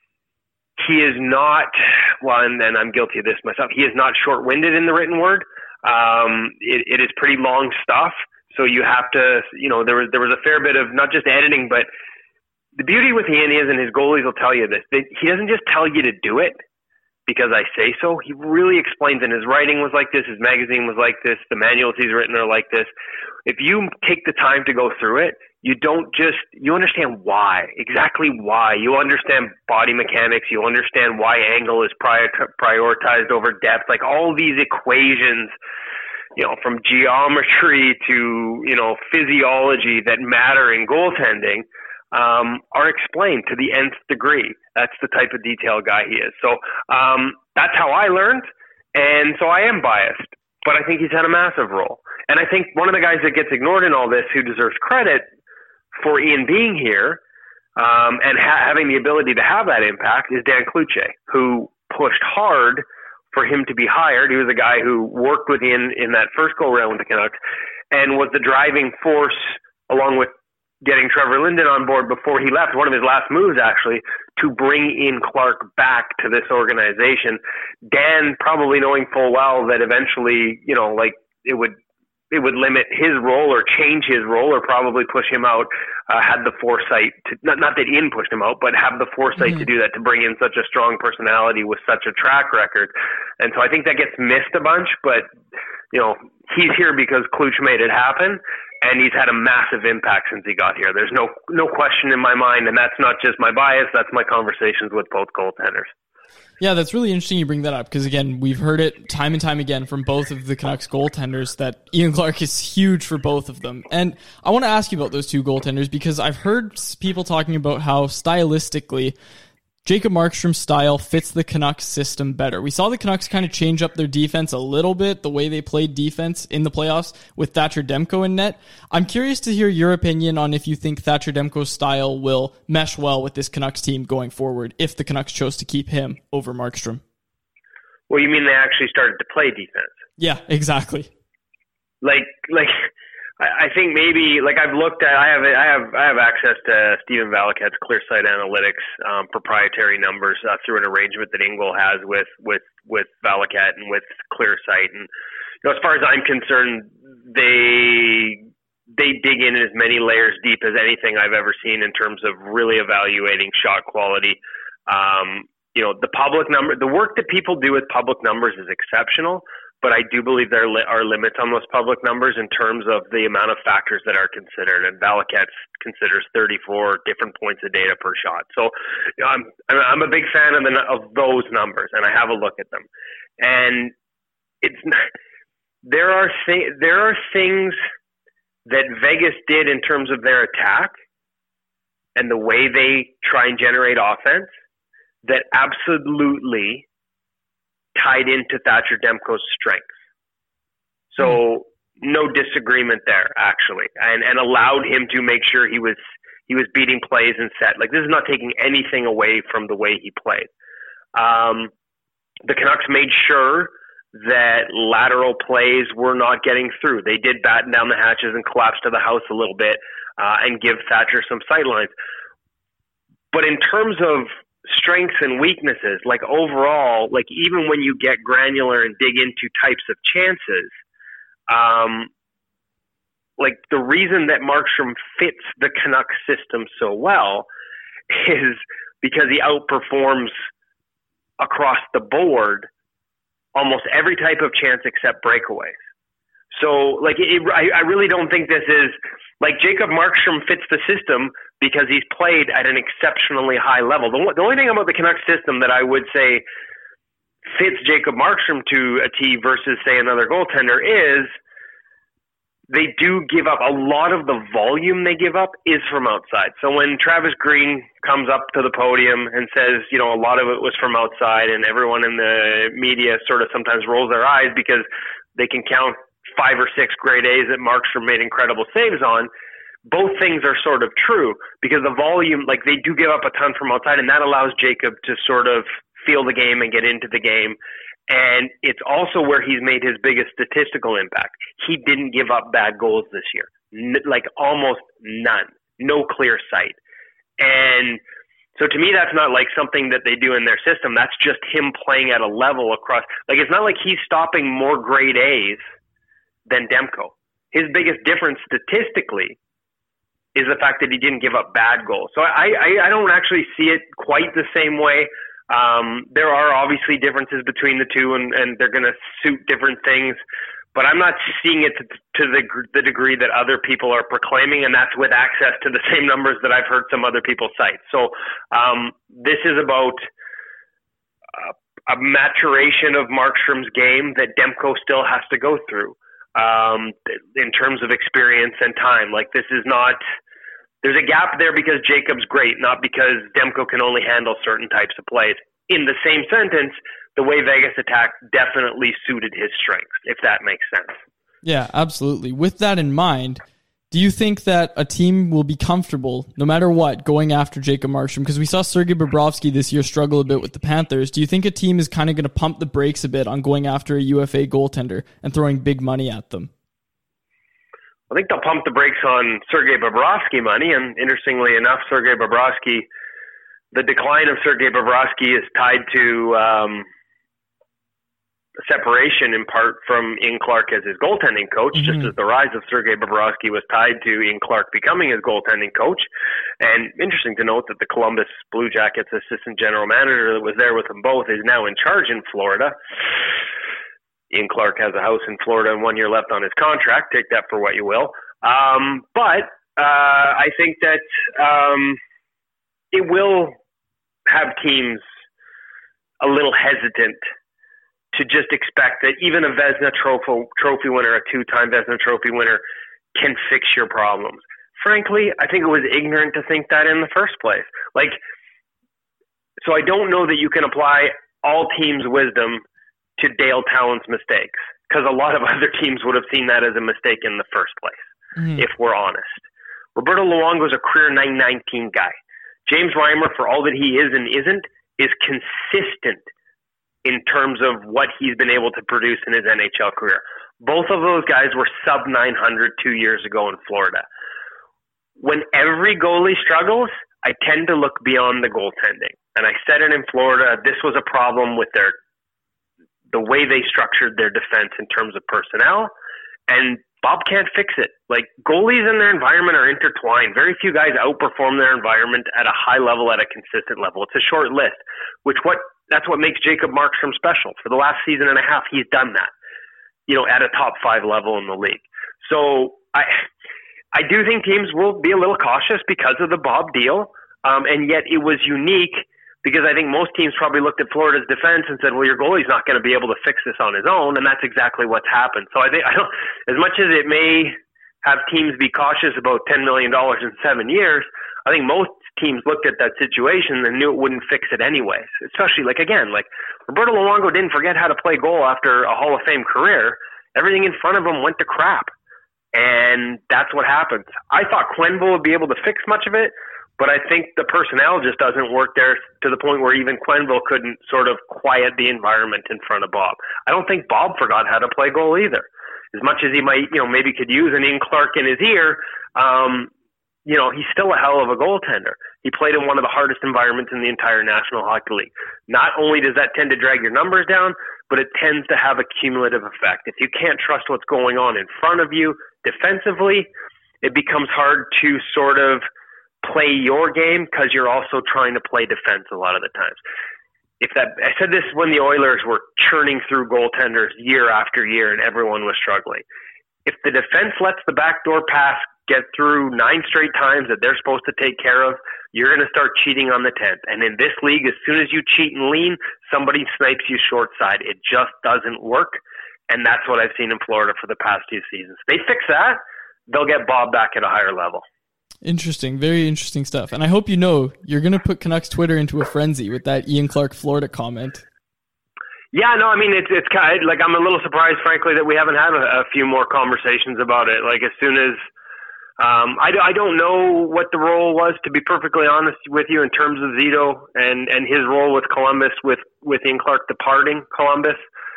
He is not, well, and then I'm guilty of this myself, he is not short-winded in the written word. Um, it, it is pretty long stuff. So you have to, you know, there was, there was a fair bit of not just editing, but the beauty with Ian is, and his goalies will tell you this, that he doesn't just tell you to do it because I say so. He really explains, and his writing was like this, his magazine was like this, the manuals he's written are like this. If you take the time to go through it, you don't just, you understand why, exactly why. You understand body mechanics, you understand why angle is prior, prioritized over depth, like all these equations, you know, from geometry to, you know, physiology that matter in goaltending, um, are explained to the nth degree. That's the type of detail guy he is. So um, that's how I learned, and so I am biased, but I think he's had a massive role. And I think one of the guys that gets ignored in all this who deserves credit for Ian being here um, and ha- having the ability to have that impact is Dan Cloutier, who pushed hard for him to be hired. He was a guy who worked with Ian in that first go-round with the Canucks and was the driving force, along with getting Trevor Linden on board before he left, one of his last moves actually, to bring in Clark back to this organization. Dan probably knowing full well that eventually, you know, like it would it would limit his role or change his role or probably push him out, uh, had the foresight to, not, not that Ian pushed him out, but have the foresight mm-hmm. to do that, to bring in such a strong personality with such a track record. And so I think that gets missed a bunch, but, you know, he's here because Kluch made it happen, and he's had a massive impact since he got here. There's no no question in my mind, and that's not just my bias, that's my conversations with both goaltenders. Yeah, that's really interesting you bring that up because, again, we've heard it time and time again from both of the Canucks goaltenders that Ian Clark is huge for both of them. And I want to ask you about those two goaltenders because I've heard people talking about how stylistically Jacob Markstrom's style fits the Canucks system better. We saw the Canucks kind of change up their defense a little bit, the way they played defense in the playoffs with Thatcher Demko in net. I'm curious to hear your opinion on if you think Thatcher Demko's style will mesh well with this Canucks team going forward if the Canucks chose to keep him over Markstrom. Well, you mean they actually started to play defense? Yeah, exactly. Like, like... I think maybe, like I've looked at, I have, I have, I have access to Stephen Valaket's ClearSight Analytics um, proprietary numbers uh, through an arrangement that Ingle has with, with, with Valaket and with ClearSight. And you know, as far as I'm concerned, they they dig in as many layers deep as anything I've ever seen in terms of really evaluating shot quality. Um, you know, the public number, the work that people do with public numbers is exceptional. But I do believe there are limits on those public numbers in terms of the amount of factors that are considered. And Valaket considers thirty-four different points of data per shot. So you know, I'm I'm a big fan of the, of those numbers, and I have a look at them. And it's not, there are th- there are things that Vegas did in terms of their attack and the way they try and generate offense that absolutely tied into Thatcher Demko's strengths. So mm. no disagreement there, actually, and and allowed him to make sure he was he was beating plays and set. Like, this is not taking anything away from the way he played. Um, the Canucks made sure that lateral plays were not getting through. They did batten down the hatches and collapse to the house a little bit uh, and give Thatcher some sightlines. But in terms of strengths and weaknesses, like overall, like even when you get granular and dig into types of chances, um, like the reason that Markstrom fits the Canucks system so well is because he outperforms across the board almost every type of chance except breakaways. So, like, it, I, I really don't think this is, like, Jacob Markstrom fits the system because he's played at an exceptionally high level. The, the only thing about the Canucks system that I would say fits Jacob Markstrom to a T versus, say, another goaltender is they do give up. A lot of the volume they give up is from outside. So when Travis Green comes up to the podium and says, you know, a lot of it was from outside, and everyone in the media sort of sometimes rolls their eyes because they can count five or six grade A's that Markstrom made incredible saves on, both things are sort of true because the volume, like, they do give up a ton from outside, and that allows Jacob to sort of feel the game and get into the game. And it's also where he's made his biggest statistical impact. He didn't give up bad goals this year, N- like almost none, no clear sight. And so to me, that's not like something that they do in their system. That's just him playing at a level across. Like, it's not like he's stopping more grade A's than Demko. His biggest difference statistically is the fact that he didn't give up bad goals. So I, I, I don't actually see it quite the same way. Um, there are obviously differences between the two, and, and they're going to suit different things, but I'm not seeing it to, to the, the degree that other people are proclaiming, and that's with access to the same numbers that I've heard some other people cite. So um, this is about uh, a maturation of Markstrom's game that Demko still has to go through um, in terms of experience and time. Like, this is not... There's a gap there because Jacob's great, not because Demko can only handle certain types of plays. In the same sentence, the way Vegas attacked definitely suited his strengths, if that makes sense. Yeah, absolutely. With that in mind, do you think that a team will be comfortable, no matter what, going after Jacob Markstrom? Because we saw Sergei Bobrovsky this year struggle a bit with the Panthers. Do you think a team is kind of going to pump the brakes a bit on going after a U F A goaltender and throwing big money at them? I think they'll pump the brakes on Sergei Bobrovsky money, and interestingly enough, Sergei Bobrovsky, the decline of Sergei Bobrovsky is tied to um, separation in part from Ian Clark as his goaltending coach, mm-hmm. just as the rise of Sergei Bobrovsky was tied to Ian Clark becoming his goaltending coach. And interesting to note that the Columbus Blue Jackets assistant general manager that was there with them both is now in charge in Florida. Ian Clark has a house in Florida and one year left on his contract. Take that for what you will. Um, but uh, I think that um, it will have teams a little hesitant to just expect that even a Vezina trophy, trophy winner, a two-time Vezina trophy winner, can fix your problems. Frankly, I think it was ignorant to think that in the first place. Like, so I don't know that you can apply all teams' wisdom to Dale Talon's mistakes, because a lot of other teams would have seen that as a mistake in the first place, mm-hmm. if we're honest. Roberto Luongo is a career nine nineteen guy. James Reimer, for all that he is and isn't, is consistent in terms of what he's been able to produce in his N H L career. Both of those guys were sub nine hundred two years ago in Florida. When every goalie struggles, I tend to look beyond the goaltending. And I said it in Florida, this was a problem with their the way they structured their defense in terms of personnel, and Bob can't fix it. Like, goalies and their environment are intertwined. Very few guys outperform their environment at a high level, at a consistent level. It's a short list, which what that's what makes Jacob Markstrom special. For the last season and a half, he's done that, you know, at a top five level in the league. So I, I do think teams will be a little cautious because of the Bob deal, um, and yet it was unique because I think most teams probably looked at Florida's defense and said, well, your goalie's not going to be able to fix this on his own, and that's exactly what's happened. So I think, I don't, as much as it may have teams be cautious about ten million dollars in seven years, I think most teams looked at that situation and knew it wouldn't fix it anyways. Especially, like, again, like Roberto Luongo didn't forget how to play goal after a Hall of Fame career. Everything in front of him went to crap, and that's what happened. I thought Quenneville would be able to fix much of it, but I think the personnel just doesn't work there to the point where even Quenneville couldn't sort of quiet the environment in front of Bob. I don't think Bob forgot how to play goal either. As much as he might, you know, maybe could use an Ian Clark in his ear, um, you know, he's still a hell of a goaltender. He played in one of the hardest environments in the entire National Hockey League. Not only does that tend to drag your numbers down, but it tends to have a cumulative effect. If you can't trust what's going on in front of you defensively, it becomes hard to sort of play your game because you're also trying to play defense a lot of the times. If that, I said this when the Oilers were churning through goaltenders year after year and everyone was struggling. If the defense lets the backdoor pass get through nine straight times that they're supposed to take care of, you're going to start cheating on the tenth. And in this league, as soon as you cheat and lean, somebody snipes you short side. It just doesn't work. And that's what I've seen in Florida for the past two seasons. They fix that, they'll get Bob back at a higher level. Interesting. Very interesting stuff. And I hope you know you're going to put Canucks Twitter into a frenzy with that Ian Clark Florida comment. Yeah, no, I mean, it's it's kind of, like, I'm a little surprised, frankly, that we haven't had a, a few more conversations about it. Like, as soon as, um, I, I don't know what the role was, to be perfectly honest with you, in terms of Zito and, and his role with Columbus, with, with Ian Clark departing Columbus.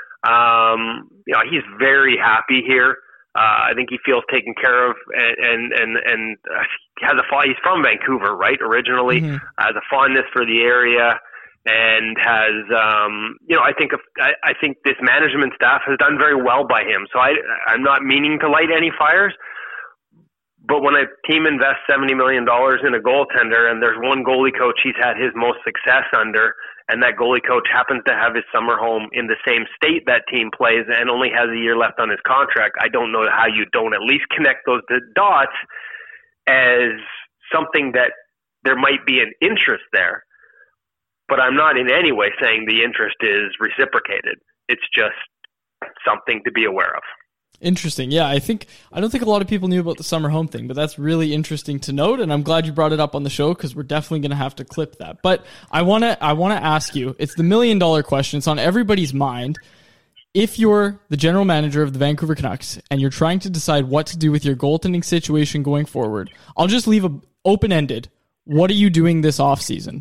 Um, you know, he's very happy here. Uh, I think he feels taken care of, and and and, and uh, has a he's from Vancouver, right? Originally, mm-hmm. has a fondness for the area, and has um, you know I think I, I think this management staff has done very well by him. So I I'm not meaning to light any fires, but when a team invests seventy million dollars in a goaltender, and there's one goalie coach he's had his most success under, and that goalie coach happens to have his summer home in the same state that team plays and only has a year left on his contract, I don't know how you don't at least connect those dots as something that there might be an interest there. But I'm not in any way saying the interest is reciprocated. It's just something to be aware of. Interesting. Yeah, I think I don't think a lot of people knew about the summer home thing, but that's really interesting to note, and I'm glad you brought it up on the show because we're definitely going to have to clip that. But I want to I want to ask you, it's the million dollar question. It's on everybody's mind. If you're the general manager of the Vancouver Canucks and you're trying to decide what to do with your goaltending situation going forward, I'll just leave it open-ended. What are you doing this offseason?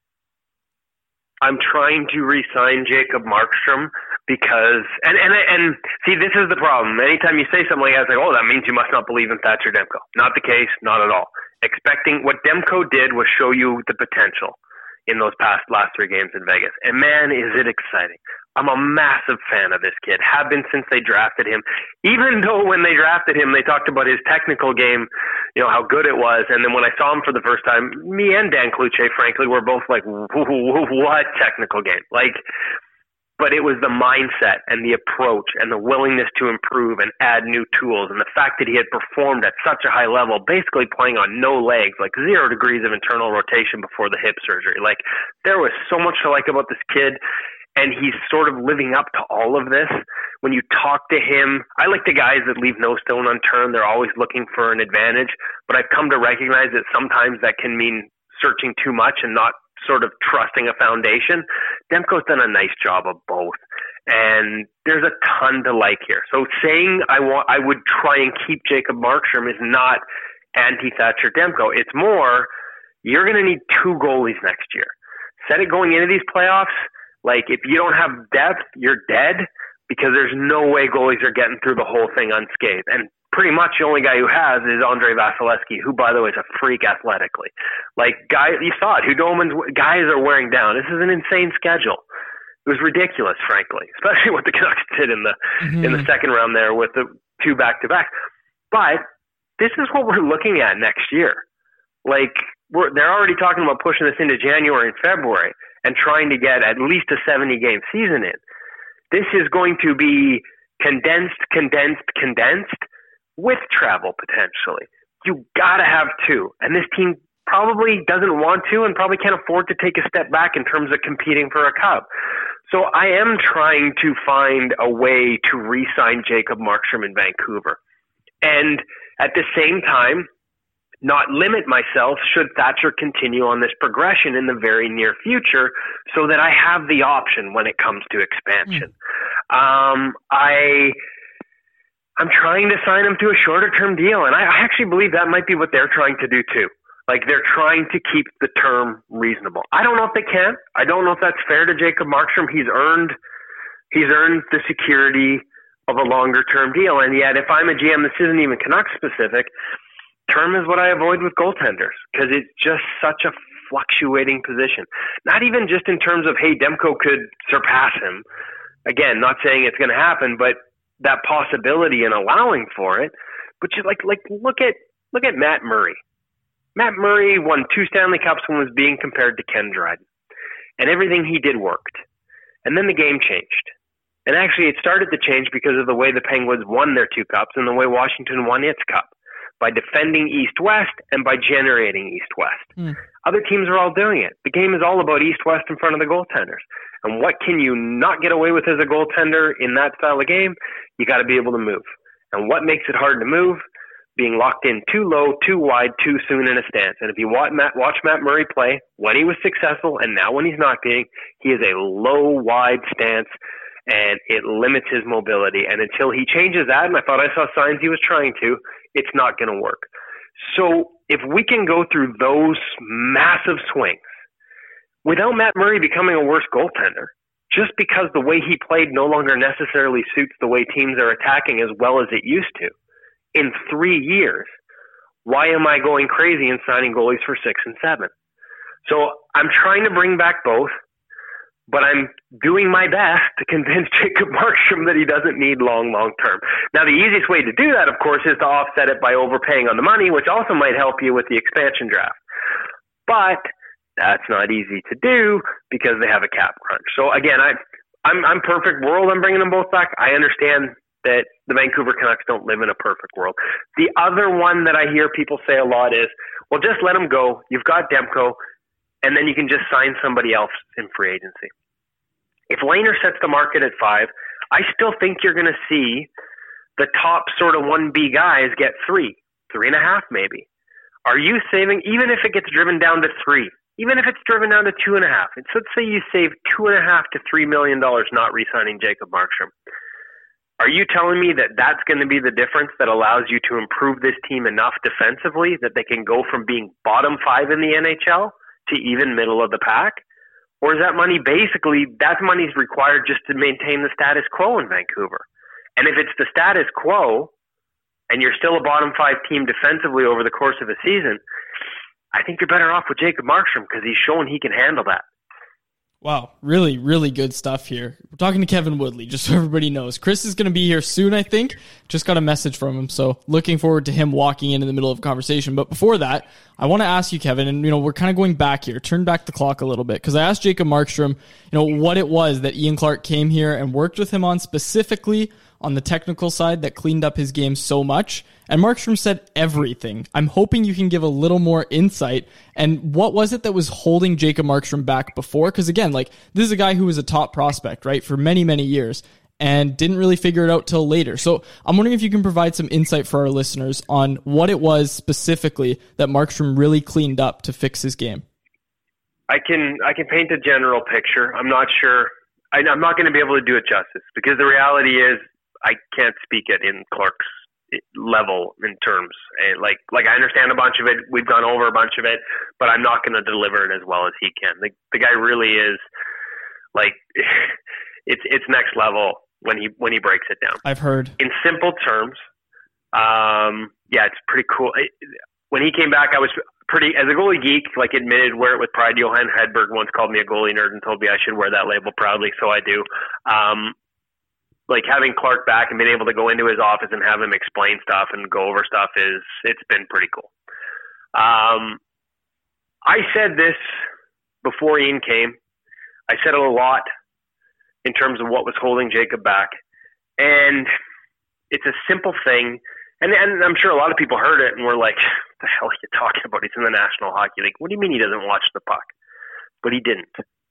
I'm trying to re-sign Jacob Markstrom because, and, and, and see, this is the problem. Anytime you say something like that, it's like, oh, that means you must not believe in Thatcher Demko. Not the case, not at all. Expecting, what Demko did was show you the potential in those past last three games in Vegas. And man, is it exciting. I'm a massive fan of this kid, have been since they drafted him. Even though when they drafted him, they talked about his technical game, you know, how good it was. And then when I saw him for the first time, me and Dan Cloutier, frankly, were both like, what technical game? Like, but it was the mindset and the approach and the willingness to improve and add new tools. And the fact that he had performed at such a high level, basically playing on no legs, like zero degrees of internal rotation before the hip surgery. Like, there was so much to like about this kid. And he's sort of living up to all of this. When you talk to him, I like the guys that leave no stone unturned. They're always looking for an advantage. But I've come to recognize that sometimes that can mean searching too much and not sort of trusting a foundation. Demko's done a nice job of both. And there's a ton to like here. So saying I want, I would try and keep Jacob Markstrom is not anti-Thatcher Demko. It's more, you're going to need two goalies next year. Said it going into these playoffs. Like, if you don't have depth, you're dead because there's no way goalies are getting through the whole thing unscathed. And pretty much the only guy who has is Andrei Vasilevsky, who, by the way, is a freak athletically. Like, guy, you saw it. Hudobin's guys are wearing down. This is an insane schedule. It was ridiculous, frankly, especially what the Canucks did in the mm-hmm. in the second round there with the two back-to-back. But this is what we're looking at next year. Like, we're, they're already talking about pushing this into January and February and trying to get at least a seventy-game season in. This is going to be condensed, condensed, condensed with travel potentially. You got to have two. And this team probably doesn't want to and probably can't afford to take a step back in terms of competing for a cup. So I am trying to find a way to re-sign Jacob Markstrom in Vancouver. And at the same time, not limit myself should Thatcher continue on this progression in the very near future so that I have the option when it comes to expansion. Mm. Um, I, I'm trying to sign him to a shorter term deal. And I, I actually believe that might be what they're trying to do too. Like they're trying to keep the term reasonable. I don't know if they can. I don't know if that's fair to Jacob Markstrom. He's earned, he's earned the security of a longer term deal. And yet if I'm a G M, this isn't even Canucks specific, term is what I avoid with goaltenders because it's just such a fluctuating position. Not even just in terms of, hey, Demko could surpass him. Again, not saying it's going to happen, but that possibility and allowing for it. But you like, like look at look at Matt Murray. Matt Murray won two Stanley Cups and was being compared to Ken Dryden. And everything he did worked. And then the game changed. And actually it started to change because of the way the Penguins won their two cups and the way Washington won its cup. By defending East-West and by generating East-West. Mm. Other teams are all doing it. The game is all about East-West in front of the goaltenders. And what can you not get away with as a goaltender in that style of game? You got to be able to move. And what makes it hard to move? Being locked in too low, too wide, too soon in a stance. And if you watch Matt, watch Matt Murray play, when he was successful and now when he's not being, he is a low, wide stance, and it limits his mobility. And until he changes that, and I thought I saw signs he was trying to, it's not going to work. So if we can go through those massive swings without Matt Murray becoming a worse goaltender, just because the way he played no longer necessarily suits the way teams are attacking as well as it used to, in three years, why am I going crazy and signing goalies for six and seven? So I'm trying to bring back both, but I'm doing my best to convince Jacob Markstrom that he doesn't need long, long term. Now, the easiest way to do that, of course, is to offset it by overpaying on the money, which also might help you with the expansion draft. But that's not easy to do because they have a cap crunch. So again, I, I'm, I'm perfect world. I'm bringing them both back. I understand that the Vancouver Canucks don't live in a perfect world. The other one that I hear people say a lot is, well, just let him go. You've got Demko, and then you can just sign somebody else in free agency. If Lehner sets the market at five, I still think you're going to see the top sort of one B guys get three, three and a half maybe. Are you saving, even if it gets driven down to three, even if it's driven down to two and a half, it's, let's say you save two and a half to three million dollars not re-signing Jacob Markstrom. Are you telling me that that's going to be the difference that allows you to improve this team enough defensively that they can go from being bottom five in the N H L to even middle of the pack? Or is that money basically, that money's required just to maintain the status quo in Vancouver? And if it's the status quo and you're still a bottom five team defensively over the course of a season, I think you're better off with Jacob Markstrom because he's shown he can handle that. Wow, really, really good stuff here. We're talking to Kevin Woodley, just so everybody knows. Chris is going to be here soon, I think. Just got a message from him, so looking forward to him walking in in the middle of a conversation. But before that, I want to ask you, Kevin, and you know, we're kind of going back here, turn back the clock a little bit, because I asked Jacob Markstrom, you know, what it was that Ian Clark came here and worked with him on specifically on the technical side that cleaned up his game so much. And Markstrom said everything. I'm hoping you can give a little more insight. And what was it that was holding Jacob Markstrom back before? Because again, like, this is a guy who was a top prospect, right, for many, many years and didn't really figure it out till later. So I'm wondering if you can provide some insight for our listeners on what it was specifically that Markstrom really cleaned up to fix his game. I can I can paint a general picture. I'm not sure. I, I'm not going to be able to do it justice because the reality is I can't speak it in Clark's level in terms and like like I understand a bunch of it. We've gone over a bunch of it, but I'm not going to deliver it as well as he can. The, the guy really is like it's it's next level when he when he breaks it down. I've heard in simple terms. Um, yeah, it's pretty cool. It, when he came back, I was pretty as a goalie geek. Like admitted, wear it with pride. Johan Hedberg once called me a goalie nerd and told me I should wear that label proudly, so I do. Um, Like having Clark back and being able to go into his office and have him explain stuff and go over stuff is, it's been pretty cool. Um, I said this before Ian came. I said it a lot in terms of what was holding Jacob back. And it's a simple thing. And, and I'm sure a lot of people heard it and were like, what the hell are you talking about? He's in the National Hockey League. What do you mean he doesn't watch the puck? But he didn't.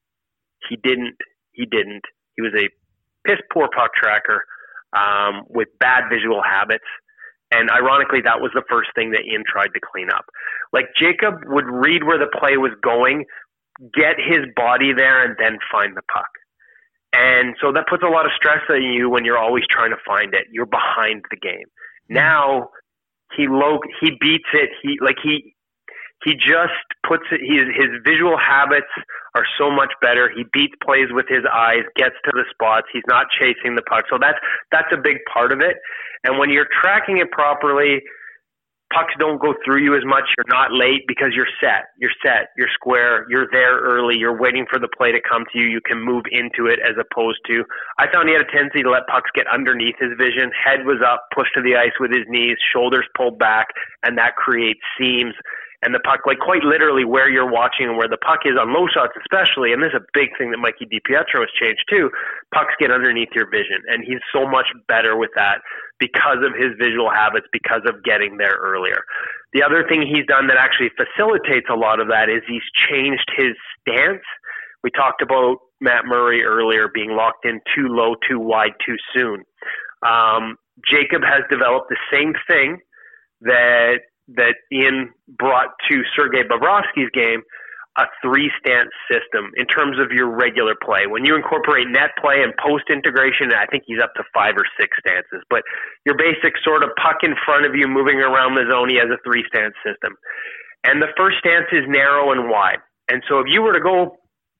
He didn't. He didn't. He was a piss-poor puck tracker um, with bad visual habits. And ironically, that was the first thing that Ian tried to clean up. Like, Jacob would read where the play was going, get his body there, and then find the puck. And so that puts a lot of stress on you when you're always trying to find it. You're behind the game. Now he low, he beats it. He like he he just puts it. His his visual habits are so much better. He beats plays with his eyes, gets to the spots. He's not chasing the puck. So that's that's a big part of it. And when you're tracking it properly, pucks don't go through you as much. You're not late because you're set. You're set. You're square. You're there early. You're waiting for the play to come to you. You can move into it as opposed to, I found he had a tendency to let pucks get underneath his vision. Head was up, pushed to the ice with his knees, shoulders pulled back, and that creates seams. And the puck, like quite literally where you're watching and where the puck is on low shots especially, and this is a big thing that Mikey DiPietro has changed too, pucks get underneath your vision. And he's so much better with that because of his visual habits, because of getting there earlier. The other thing he's done that actually facilitates a lot of that is he's changed his stance. We talked about Matt Murray earlier being locked in too low, too wide, too soon. Um, Jacob has developed the same thing that that Ian brought to Sergei Bobrovsky's game, a three-stance system in terms of your regular play. When you incorporate net play and post-integration, I think he's up to five or six stances. But your basic sort of puck in front of you moving around the zone, he has a three-stance system. And the first stance is narrow and wide. And so if you were to go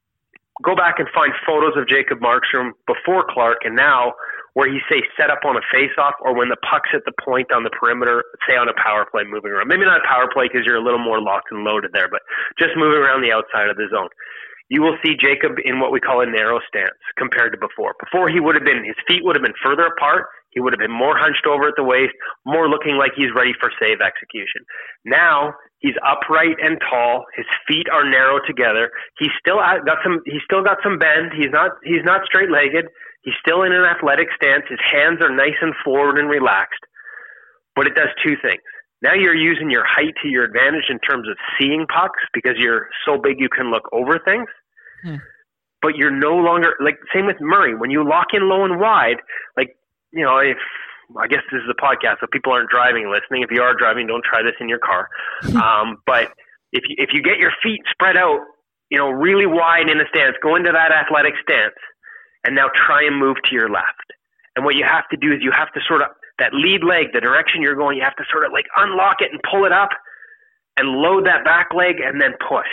go back and find photos of Jacob Markstrom before Clark and now, where he, say, set up on a face-off or when the puck's at the point on the perimeter, say on a power play moving around. Maybe not a power play because you're a little more locked and loaded there, but just moving around the outside of the zone. You will see Jacob in what we call a narrow stance compared to before. Before he would have been, his feet would have been further apart. He would have been more hunched over at the waist, more looking like he's ready for save execution. Now he's upright and tall. His feet are narrow together. He's still got some. He's still got some bend. He's not. He's not straight-legged. He's still in an athletic stance. His hands are nice and forward and relaxed. But it does two things. Now you're using your height to your advantage in terms of seeing pucks because you're so big you can look over things. Hmm. But you're no longer, like, same with Murray. When you lock in low and wide, like, you know, if I guess this is a podcast, so people aren't driving listening. If you are driving, don't try this in your car. um, but if you, if you get your feet spread out, you know, really wide in a stance, go into that athletic stance, and now try and move to your left. And what you have to do is you have to sort of, that lead leg, the direction you're going, you have to sort of like unlock it and pull it up and load that back leg and then push.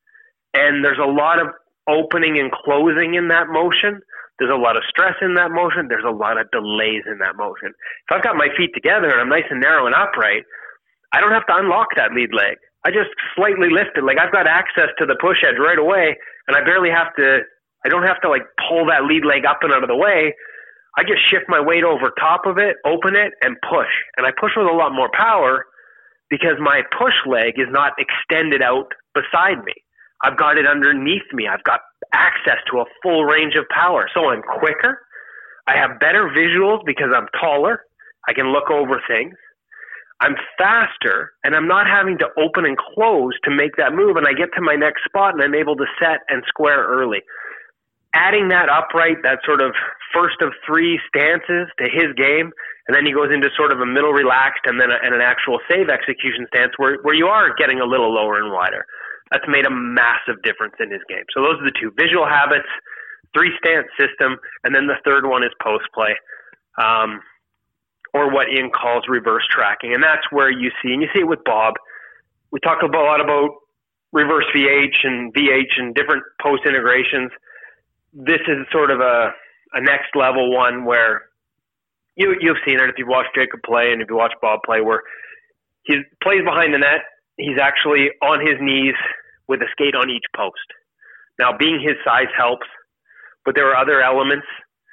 And there's a lot of opening and closing in that motion. There's a lot of stress in that motion. There's a lot of delays in that motion. If I've got my feet together and I'm nice and narrow and upright, I don't have to unlock that lead leg. I just slightly lift it. Like I've got access to the push edge right away and I barely have to, I don't have to like pull that lead leg up and out of the way. I just shift my weight over top of it, open it, and push. And I push with a lot more power because my push leg is not extended out beside me. I've got it underneath me. I've got access to a full range of power. So I'm quicker. I have better visuals because I'm taller. I can look over things. I'm faster, and I'm not having to open and close to make that move. And I get to my next spot, and I'm able to set and square early. Adding that upright, that sort of first of three stances to his game, and then he goes into sort of a middle relaxed and then a, and an actual save execution stance where, where you are getting a little lower and wider. That's made a massive difference in his game. So those are the two: visual habits, three stance system, and then the third one is post play, um, or what Ian calls reverse tracking. And that's where you see, and you see it with Bob. We talk a lot about reverse V H and V H and different post integrations. This is sort of a, a next level one where you, you've seen it if you've watched Jacob play and if you watch Bob play, where he plays behind the net. He's actually on his knees with a skate on each post. Now, being his size helps, but there are other elements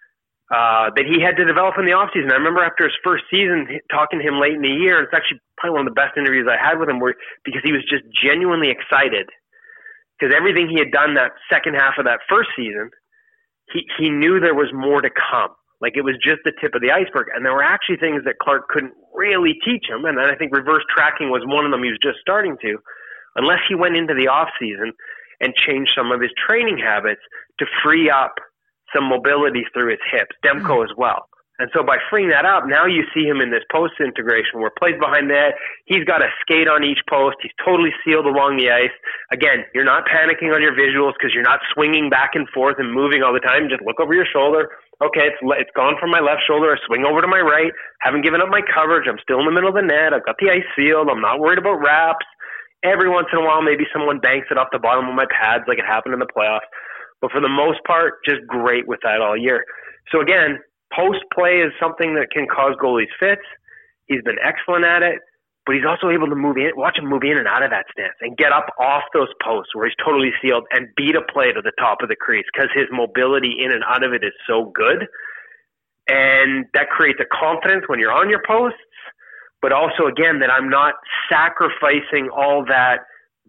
uh, that he had to develop in the offseason. I remember after his first season, talking to him late in the year, it's actually probably one of the best interviews I had with him where, because he was just genuinely excited because everything he had done that second half of that first season, He he knew there was more to come. Like, it was just the tip of the iceberg. And there were actually things that Clark couldn't really teach him. And I think reverse tracking was one of them he was just starting to, unless he went into the off season and changed some of his training habits to free up some mobility through his hips, Demko as well. And so by freeing that up, now you see him in this post integration where plays behind that, he's got a skate on each post, he's totally sealed along the ice. Again, you're not panicking on your visuals because you're not swinging back and forth and moving all the time. Just look over your shoulder. Okay, it's it's gone from my left shoulder, I swing over to my right, haven't given up my coverage, I'm still in the middle of the net, I've got the ice sealed, I'm not worried about wraps. Every once in a while, maybe someone banks it off the bottom of my pads like it happened in the playoffs. But for the most part, just great with that all year. So again, post play is something that can cause goalies fits. He's been excellent at it, but he's also able to move in, watch him move in and out of that stance and get up off those posts where he's totally sealed and beat a play to the top of the crease because his mobility in and out of it is so good. And that creates a confidence when you're on your posts, but also, again, that I'm not sacrificing all that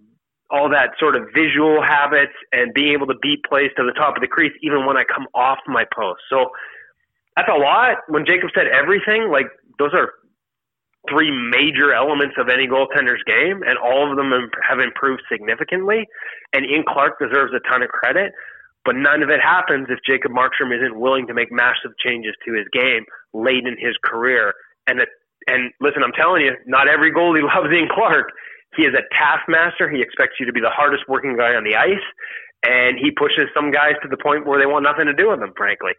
all that sort of visual habits and being able to beat plays to the top of the crease even when I come off my post. So that's a lot. When Jacob said everything, like, those are three major elements of any goaltender's game, and all of them have improved significantly. And Ian Clark deserves a ton of credit, but none of it happens if Jacob Markstrom isn't willing to make massive changes to his game late in his career. And it, and listen, I'm telling you, not every goalie loves Ian Clark. He is a taskmaster. He expects you to be the hardest working guy on the ice, and he pushes some guys to the point where they want nothing to do with them, frankly.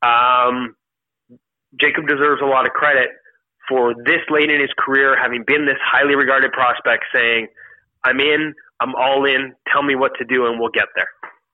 Um, Jacob deserves a lot of credit for this late in his career, having been this highly regarded prospect, saying, I'm in, I'm all in, tell me what to do, and we'll get there.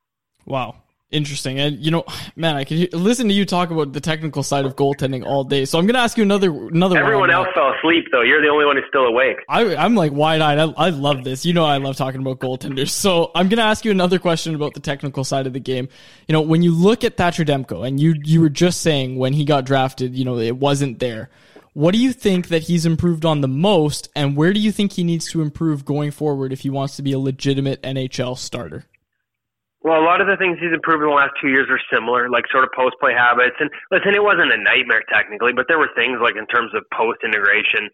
Wow. Interesting. And, you know, man, I can hear, listen to you talk about the technical side of goaltending all day. So I'm going to ask you another another Everyone else fell asleep, though. You're the only one who's still awake. I, I'm like wide-eyed. I, I love this. You know I love talking about goaltenders. So I'm going to ask you another question about the technical side of the game. You know, when you look at Thatcher Demko, and you you were just saying when he got drafted, you know, it wasn't there. What do you think that he's improved on the most, and where do you think he needs to improve going forward if he wants to be a legitimate N H L starter? Well, a lot of the things he's improved in the last two years are similar, like sort of post-play habits. And listen, it wasn't a nightmare technically, but there were things like in terms of post-integration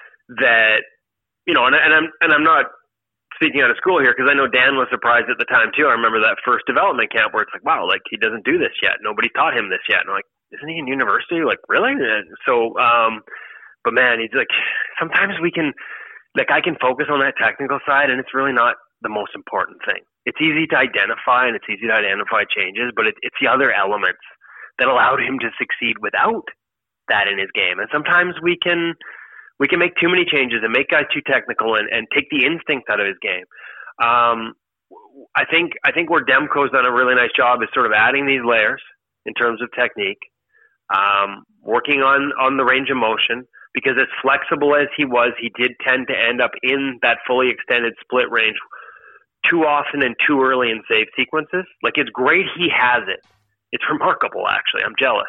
that, you know, and, and I'm and I'm not speaking out of school here because I know Dan was surprised at the time too. I remember that first development camp where it's like, wow, like he doesn't do this yet. Nobody taught him this yet. And I'm like, isn't he in university? Like, really? And so, um, but man, he's like, sometimes we can, like I can focus on that technical side and it's really not the most important thing. It's easy to identify and it's easy to identify changes, but it, it's the other elements that allowed him to succeed without that in his game. And sometimes we can we can make too many changes and make guys too technical and, and take the instinct out of his game. Um, I think I think where Demko's done a really nice job is sort of adding these layers in terms of technique, um, working on, on the range of motion, because as flexible as he was, he did tend to end up in that fully extended split range too often and too early in save sequences. Like, it's great he has it. It's remarkable, actually. I'm jealous.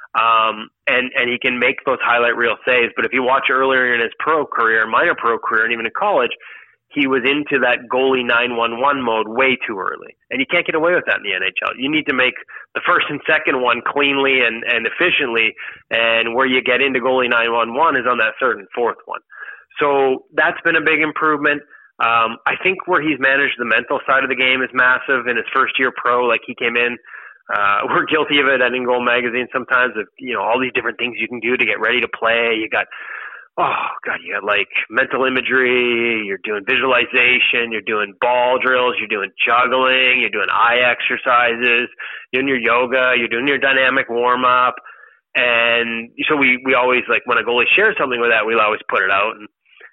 Um, and, and he can make those highlight reel saves. But if you watch earlier in his pro career, minor pro career, and even in college, he was into that goalie nine one one mode way too early. And you can't get away with that in the N H L. You need to make the first and second one cleanly and, and efficiently. And where you get into goalie nine one one is on that third and fourth one. So that's been a big improvement. Um, I think where he's managed the mental side of the game is massive. In his first year pro, like he came in, uh, we're guilty of it at In Goal Magazine sometimes of, you know, all these different things you can do to get ready to play. You got, oh God, you got like mental imagery, you're doing visualization, you're doing ball drills, you're doing juggling, you're doing eye exercises, you're doing your yoga, you're doing your dynamic warm up. And so we, we always, like, when a goalie shares something with that, we'll always put it out. And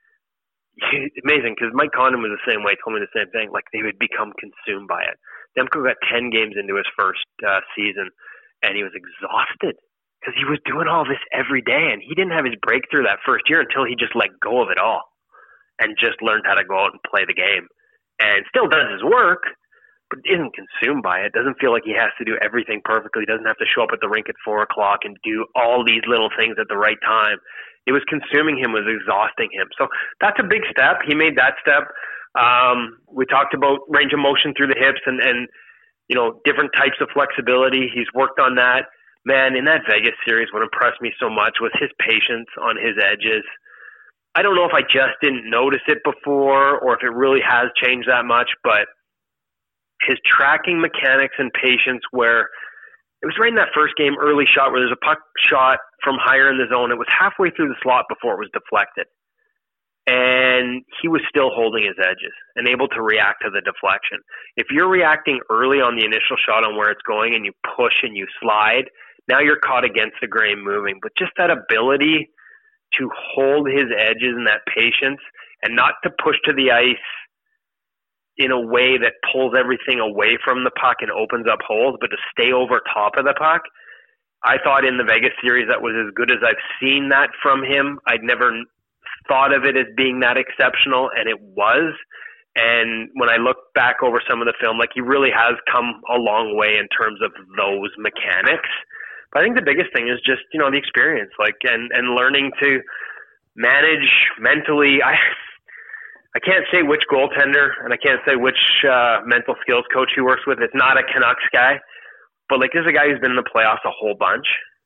it's amazing because Mike Condon was the same way, told me the same thing. Like, they would become consumed by it. Demko got ten games into his first uh, season, and he was exhausted because he was doing all this every day, and he didn't have his breakthrough that first year until he just let go of it all and just learned how to go out and play the game. And still does his work, but isn't consumed by it. Doesn't feel like he has to do everything perfectly. Doesn't have to show up at the rink at four o'clock and do all these little things at the right time. It was consuming him, was exhausting him. So that's a big step. He made that step. Um, we talked about range of motion through the hips and, and, you know, different types of flexibility. He's worked on that. man, in that Vegas series, what impressed me so much was his patience on his edges. I don't know if I just didn't notice it before or if it really has changed that much, but his tracking mechanics and patience where it was right in that first game, early shot where there's a puck shot from higher in the zone. It was halfway through the slot before it was deflected. And he was still holding his edges and able to react to the deflection. If you're reacting early on the initial shot on where it's going and you push and you slide, now you're caught against the grain moving. But just that ability to hold his edges and that patience and not to push to the ice in a way that pulls everything away from the puck and opens up holes, but to stay over top of the puck. I thought in the Vegas series that was as good as I've seen that from him. I'd never thought of it as being that exceptional, and it was. And when I look back over some of the film, like, he really has come a long way in terms of those mechanics. But I think the biggest thing is just, you know, the experience, like, and, and learning to manage mentally. I I can't say which goaltender and I can't say which uh, mental skills coach he works with. It's not a Canucks guy, but like, this is a guy who's been in the playoffs a whole bunch.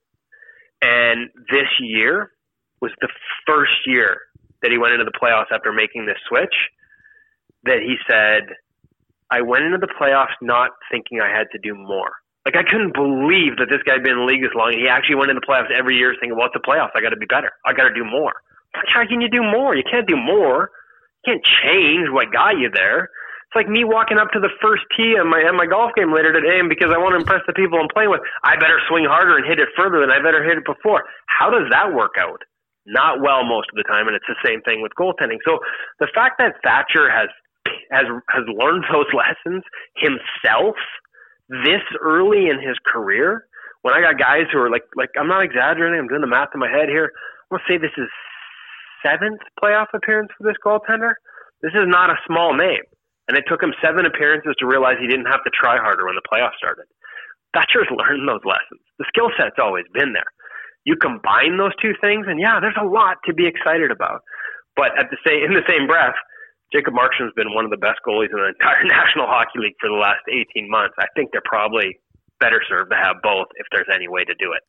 And this year was the first year that he went into the playoffs after making this switch that he said, I went into the playoffs not thinking I had to do more. Like, I couldn't believe that this guy had been in the league this long. He actually went into the playoffs every year thinking, well, it's the playoffs. I got to be better. I got to do more. Like, how can you do more? You can't do more. You can't change what got you there. It's like me walking up to the first tee at my, at my golf game later today, and because I want to impress the people I'm playing with, I better swing harder and hit it further than I better hit it before. How does that work out? Not well most of the time, and it's the same thing with goaltending. So the fact that Thatcher has has has learned those lessons himself this early in his career, when I got guys who are like, like I'm not exaggerating, I'm doing the math in my head here, I'm going to say this is seventh playoff appearance for this goaltender. This is not a small name. And it took him seven appearances to realize he didn't have to try harder when the playoffs started. Thatcher's learned those lessons. The skill set's always been there. You combine those two things, and yeah, there's a lot to be excited about. But at the same, in the same breath, Jacob Markstrom's been one of the best goalies in the entire National Hockey League for the last eighteen months. I think they're probably better served to have both if there's any way to do it.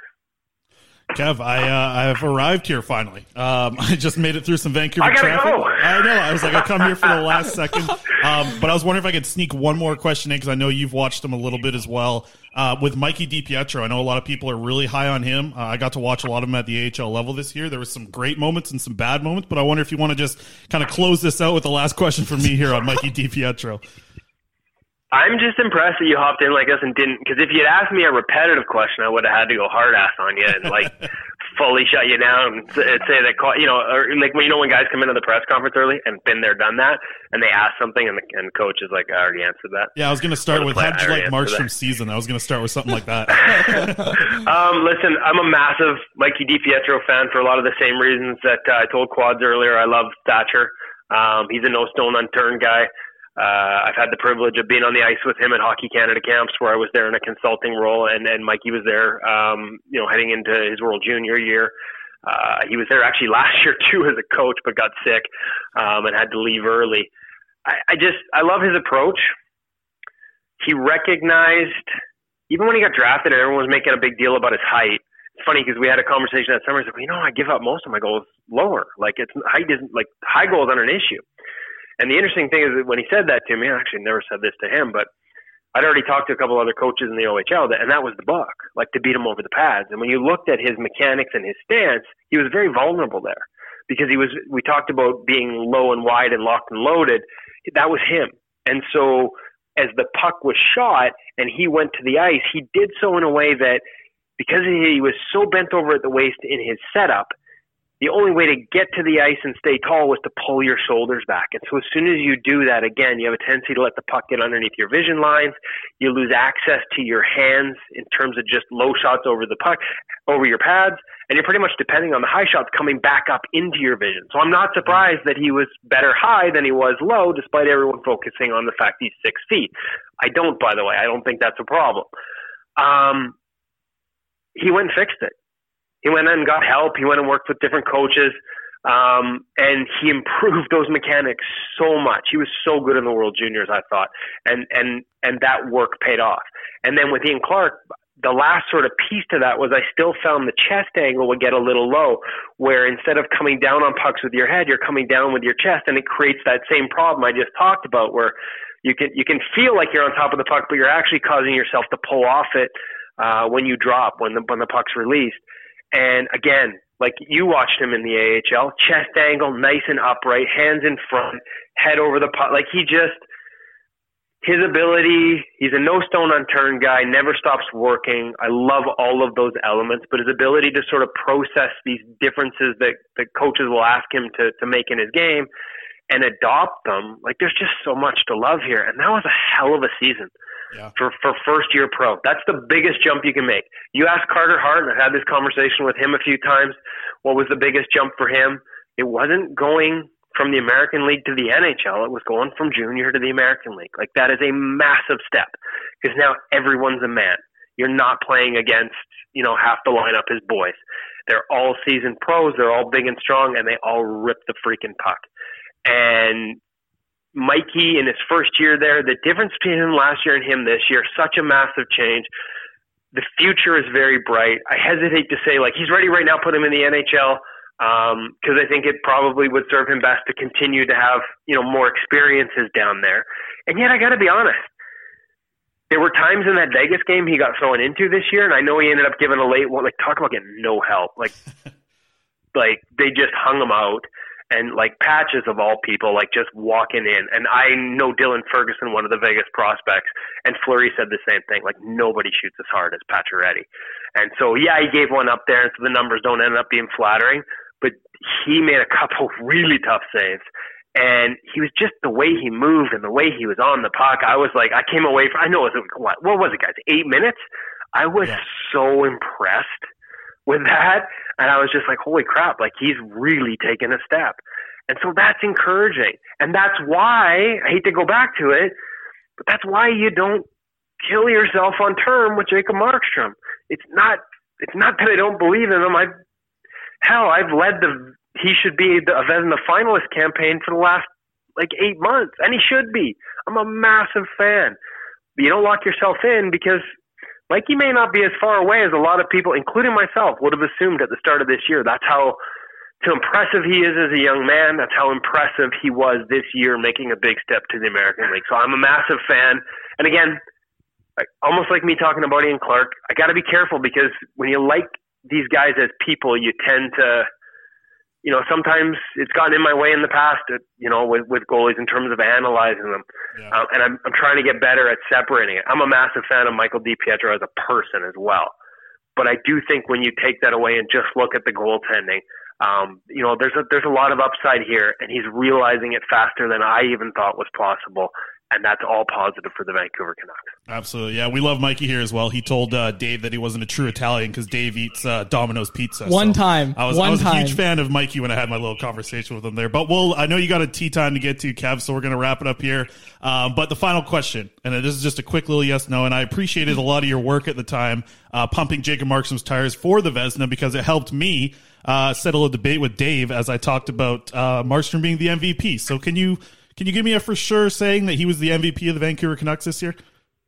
Kev, I uh, I have arrived here finally. Um, I just made it through some Vancouver I gotta traffic. Go. I know. I was like, I come here for the last second. Um, but I was wondering if I could sneak one more question in because I know you've watched him a little bit as well. Uh, with Mikey DiPietro, I know a lot of people are really high on him. Uh, I got to watch a lot of him at the A H L level this year. There was some great moments and some bad moments, but I wonder if you want to just kind of close this out with the last question from me here on Mikey DiPietro. I'm just impressed that you hopped in like this and didn't, because if you'd asked me a repetitive question, I would have had to go hard ass on you and like fully shut you down and say that, you know, or like when you know when guys come into the press conference early and been there, done that, and they ask something and the and coach is like, I already answered that. Yeah, I was going to start with how did you like Markstrom's season? I was going to start with something like that. um, listen, I'm a massive Mikey DiPietro fan for a lot of the same reasons that uh, I told Quads earlier. I love Thatcher. Um, he's a no stone unturned guy. Uh, I've had the privilege of being on the ice with him at Hockey Canada camps where I was there in a consulting role, and, and Mikey was there, um, you know, heading into his World Junior year. Uh, he was there actually last year too as a coach, but got sick, um, and had to leave early. I, I just, I love his approach. He recognized, even when he got drafted and everyone was making a big deal about his height, it's funny because we had a conversation that summer. He's like, well, you know, I give up most of my goals lower. Like it's height isn't like high goals aren't an issue. And the interesting thing is that when he said that to me, I actually never said this to him, but I'd already talked to a couple other coaches in the O H L, that, and that was the buck, like to beat him over the pads. And when you looked at his mechanics and his stance, he was very vulnerable there because he was, we talked about being low and wide and locked and loaded. That was him. And so as the puck was shot and he went to the ice, he did so in a way that because he was so bent over at the waist in his setup, the only way to get to the ice and stay tall was to pull your shoulders back. And so as soon as you do that, again, you have a tendency to let the puck get underneath your vision lines. You lose access to your hands in terms of just low shots over the puck, over your pads, and you're pretty much depending on the high shots coming back up into your vision. So I'm not surprised that he was better high than he was low, despite everyone focusing on the fact he's six feet. I don't, by the way. I don't think that's a problem. Um, he went and fixed it. He went and got help. He went and worked with different coaches, um, and he improved those mechanics so much. He was so good in the World Juniors, I thought, and and and that work paid off. And then with Ian Clark, the last sort of piece to that was I still found the chest angle would get a little low, where instead of coming down on pucks with your head, you're coming down with your chest, and it creates that same problem I just talked about, where you can you can feel like you're on top of the puck, but you're actually causing yourself to pull off it uh, when you drop, when the when the puck's released. And again, like you watched him in the A H L, chest angle, nice and upright, hands in front, head over the puck. Like he just, his ability, he's a no stone unturned guy, never stops working. I love all of those elements, but his ability to sort of process these differences that, that coaches will ask him to, to make in his game and adopt them, like there's just so much to love here. And that was a hell of a season. Yeah. For for first year pro. That's the biggest jump you can make. You ask Carter Hart, and I've had this conversation with him a few times, what was the biggest jump for him? It wasn't going from the American League to the N H L. It was going from junior to the American League. Like that is a massive step because now everyone's a man. You're not playing against, you know, half the lineup is boys. They're all seasoned pros. They're all big and strong, and they all rip the freaking puck. And Mikey in his first year there, the difference between him last year and him this year, such a massive change. The future is very bright. I hesitate to say, like, he's ready right now, put him in the N H L, because um, I think it probably would serve him best to continue to have, you know, more experiences down there. And yet, I got to be honest, there were times in that Vegas game he got thrown into this year, and I know he ended up giving a late one. Like, talk about getting no help. Like, like they just hung him out. And like Patches of all people, like just walking in. And I know Dylan Ferguson, one of the Vegas prospects, and Fleury said the same thing. Like nobody shoots as hard as Pacioretty. And so, yeah, he gave one up there, and so the numbers don't end up being flattering. But he made a couple really tough saves. And he was just the way he moved and the way he was on the puck. I was like, I came away from, I know it was, what, what was it, guys? Eight minutes? I was yeah. so impressed with that. And I was just like, holy crap, like he's really taken a step. And so that's encouraging. And that's why, I hate to go back to it, but that's why you don't kill yourself on term with Jacob Markstrom. It's not, it's not that I don't believe in him. I've, hell, I've led the, he should be the, a Vezina finalist campaign for the last like eight months. And he should be. I'm a massive fan. But you don't lock yourself in because Mikey may not be as far away as a lot of people, including myself, would have assumed at the start of this year. That's how, how impressive he is as a young man. That's how impressive he was this year, making a big step to the American League. So I'm a massive fan. And again, almost like me talking about Ian Clark, I got to be careful because when you like these guys as people, you tend to, you know, sometimes it's gotten in my way in the past, you know, with, with goalies in terms of analyzing them. Yeah. Um, and I'm, I'm trying to get better at separating it. I'm a massive fan of Michael DiPietro as a person as well. But I do think when you take that away and just look at the goaltending, um, you know, there's a, there's a lot of upside here, and he's realizing it faster than I even thought was possible. And that's all positive for the Vancouver Canucks. Absolutely. Yeah, we love Mikey here as well. He told uh, Dave that he wasn't a true Italian because Dave eats uh, Domino's pizza. One so time. I was, One I was time. a huge fan of Mikey when I had my little conversation with him there. But we'll, I know you got a tea time to get to, Kev, so we're going to wrap it up here. Um, but the final question, and this is just a quick little yes, no, and I appreciated a lot of your work at the time uh, pumping Jacob Markstrom's tires for the Vezina because it helped me uh, settle a debate with Dave as I talked about uh, Markstrom being the M V P. So can you... Can you give me a for sure saying that he was the M V P of the Vancouver Canucks this year?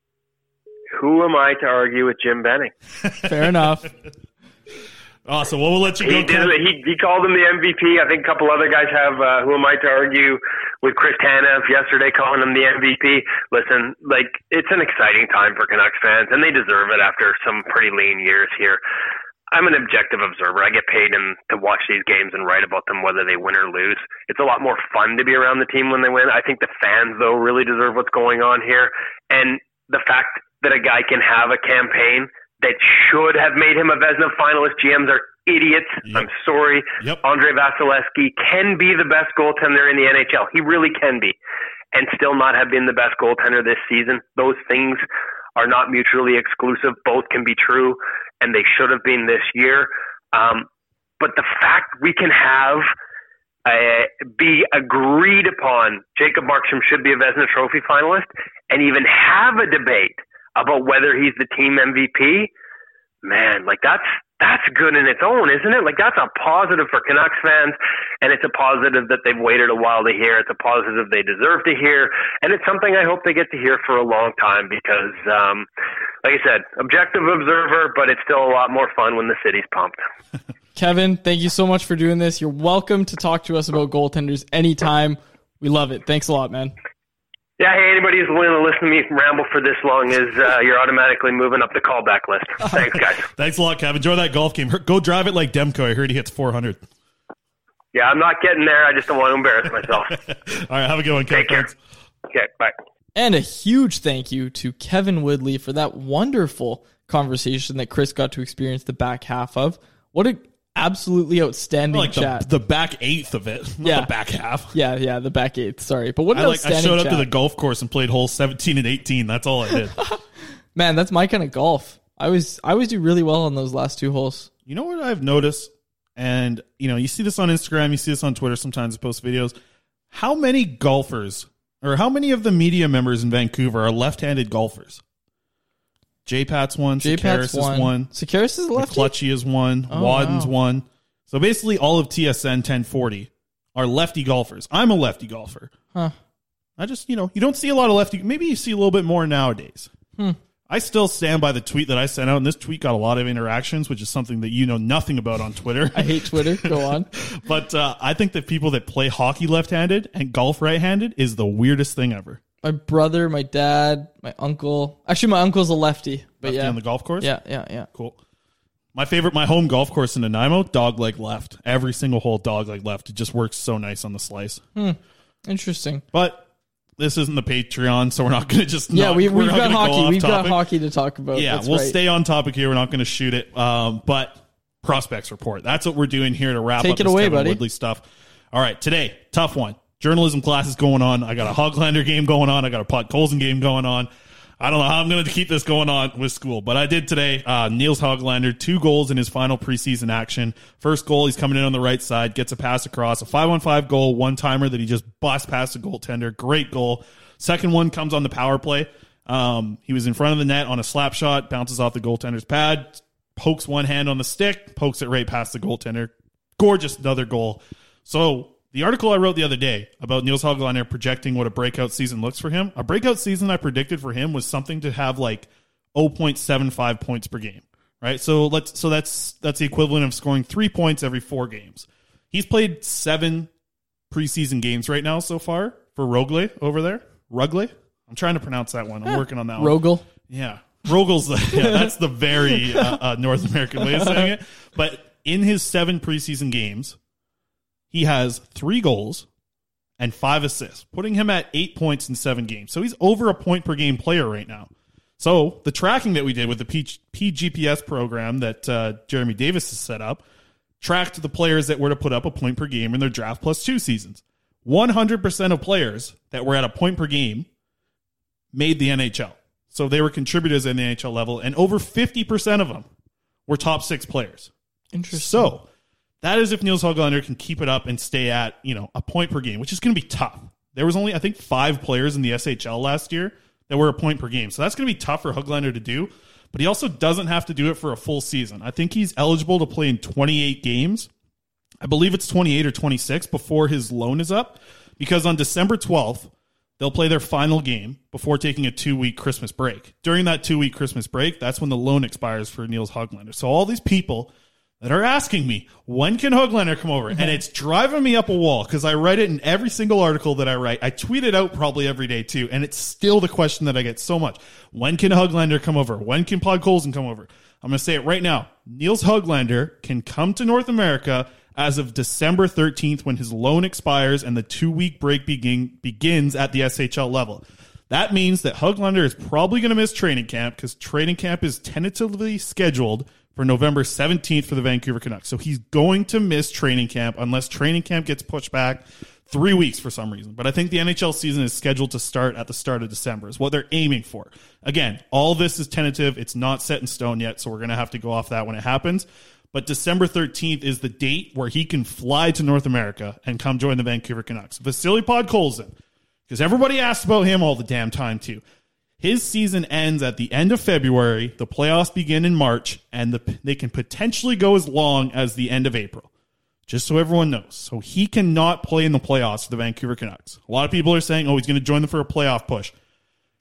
Who am I to argue with Jim Benning? Fair enough. Awesome. Well, we'll let you he go. Did, he, he called him the M V P. I think a couple other guys have. Uh, who am I to argue with Chris Tanev yesterday calling him the M V P? Listen, like it's an exciting time for Canucks fans, and they deserve it after some pretty lean years here. I'm an objective observer. I get paid in, to watch these games and write about them whether they win or lose. It's a lot more fun to be around the team when they win. I think the fans, though, really deserve what's going on here. And the fact that a guy can have a campaign that should have made him a Vezina finalist, G Ms are idiots. Yep. I'm sorry. Yep. Andre Vasilevsky can be the best goaltender in the N H L. He really can be. And still not have been the best goaltender this season. Those things are not mutually exclusive. Both can be true, and they should have been this year. Um, but the fact we can have uh, be agreed upon Jacob Markstrom should be a Vezina Trophy finalist and even have a debate about whether he's the team M V P, man, like that's that's good in its own, isn't it? Like that's a positive for Canucks fans, and it's a positive that they've waited a while to hear. It's a positive they deserve to hear, and it's something I hope they get to hear for a long time because, um, like I said, objective observer, but it's still a lot more fun when the city's pumped. Kevin, thank you so much for doing this. You're welcome to talk to us about goaltenders anytime. We love it. Thanks a lot, man. Yeah, hey, anybody who's willing to listen to me ramble for this long is uh, you're automatically moving up the callback list. Thanks, guys. Thanks a lot, Kevin. Enjoy that golf game. Go drive it like Demko. I heard he hits four hundred. Yeah, I'm not getting there. I just don't want to embarrass myself. All right, have a good one, Kevin. Take care. Okay, bye. And a huge thank you to Kevin Woodley for that wonderful conversation that Chris got to experience the back half of. What an absolutely outstanding like chat. The, the back eighth of it, not yeah. the back half. Yeah, yeah, the back eighth. Sorry, but what an I, like, outstanding I showed up chat. to the golf course and played holes seventeen and eighteen. That's all I did. Man, that's my kind of golf. I was I always do really well on those last two holes. You know what I've noticed? And, you know, you see this on Instagram, you see this on Twitter sometimes, I post videos. How many golfers, or how many of the media members in Vancouver are left-handed golfers? J-Pat's one, Sakaris is one. Sakaris is lefty? McClutchy is one. Oh, Wadden's wow. one. So basically all of T S N ten forty are lefty golfers. I'm a lefty golfer. Huh. I just, you know, you don't see a lot of lefty. Maybe you see a little bit more nowadays. Hmm. I still stand by the tweet that I sent out, and this tweet got a lot of interactions, which is something that you know nothing about on Twitter. I hate Twitter. Go on. But uh, I think that people that play hockey left-handed and golf right-handed is the weirdest thing ever. My brother, my dad, my uncle. Actually, my uncle's a lefty. But Lefty yeah. on the golf course? Yeah, yeah, yeah. Cool. My favorite, my home golf course in Nanaimo, dog leg left. Every single hole, dog leg left. It just works so nice on the slice. Hmm. Interesting. But this isn't the Patreon, so we're not going to just Yeah, not, we, we're we've not got gonna go hockey. off We've got topic. hockey to talk about. Yeah, That's we'll right. stay on topic here. We're not going to shoot it. Um, but prospects report. That's what we're doing here to wrap Take up it this away, Kevin buddy. Woodley stuff. All right, today, tough one. Journalism class is going on. I got a Hoglander game going on. I got a Pod Colson game going on. I don't know how I'm going to keep this going on with school, but I did today. Uh, Niels Hoglander, two goals in his final preseason action. First goal, he's coming in on the right side, gets a pass across, a five on five goal, one-timer that he just busts past the goaltender. Great goal. Second one comes on the power play. Um, he was in front of the net on a slap shot, bounces off the goaltender's pad, pokes one hand on the stick, pokes it right past the goaltender. Gorgeous, another goal. So the article I wrote the other day about Niels Hoglander projecting what a breakout season looks for him, a breakout season I predicted for him was something to have like zero point seven five points per game, right? So let's so that's that's the equivalent of scoring three points every four games. He's played seven preseason games right now so far for Rögle over there. Rögle? I'm trying to pronounce that one. I'm Yeah. working on that one. Rögle. Yeah. Rögle's the, yeah, that's the very uh, uh, North American way of saying it. But in his seven preseason games, he has three goals and five assists, putting him at eight points in seven games. So he's over a point per game player right now. So the tracking that we did with the P- PGPS program that uh, Jeremy Davis has set up tracked the players that were to put up a point per game in their draft plus two seasons. one hundred percent of players that were at a point per game made the N H L. So they were contributors in the N H L level, and over fifty percent of them were top six players. Interesting. So that is if Niels Hoglander can keep it up and stay at, you know, a point per game, which is going to be tough. There was only, I think, five players in the S H L last year that were a point per game. So that's going to be tough for Hoglander to do, but he also doesn't have to do it for a full season. I think he's eligible to play in twenty-eight games. I believe it's twenty-eight or twenty-six before his loan is up, because on December twelfth, they'll play their final game before taking a two-week Christmas break. During that two-week Christmas break, that's when the loan expires for Niels Hoglander. So all these people that are asking me, when can Hoglander come over? And it's driving me up a wall because I write it in every single article that I write. I tweet it out probably every day too, and it's still the question that I get so much. When can Hoglander come over? When can Pod Colson come over? I'm going to say it right now. Niels Hoglander can come to North America as of December thirteenth when his loan expires and the two-week break begin, begins at the S H L level. That means that Hoglander is probably going to miss training camp because training camp is tentatively scheduled for November seventeenth for the Vancouver Canucks. So he's going to miss training camp unless training camp gets pushed back three weeks for some reason. But I think the N H L season is scheduled to start at the start of December is what they're aiming for. Again, all this is tentative. It's not set in stone yet, so we're going to have to go off that when it happens. But December thirteenth is the date where he can fly to North America and come join the Vancouver Canucks. Vasily Podkolzin, because everybody asks about him all the damn time too. His season ends at the end of February. The playoffs begin in March, and the, they can potentially go as long as the end of April. Just so everyone knows. So he cannot play in the playoffs for the Vancouver Canucks. A lot of people are saying, oh, he's going to join them for a playoff push.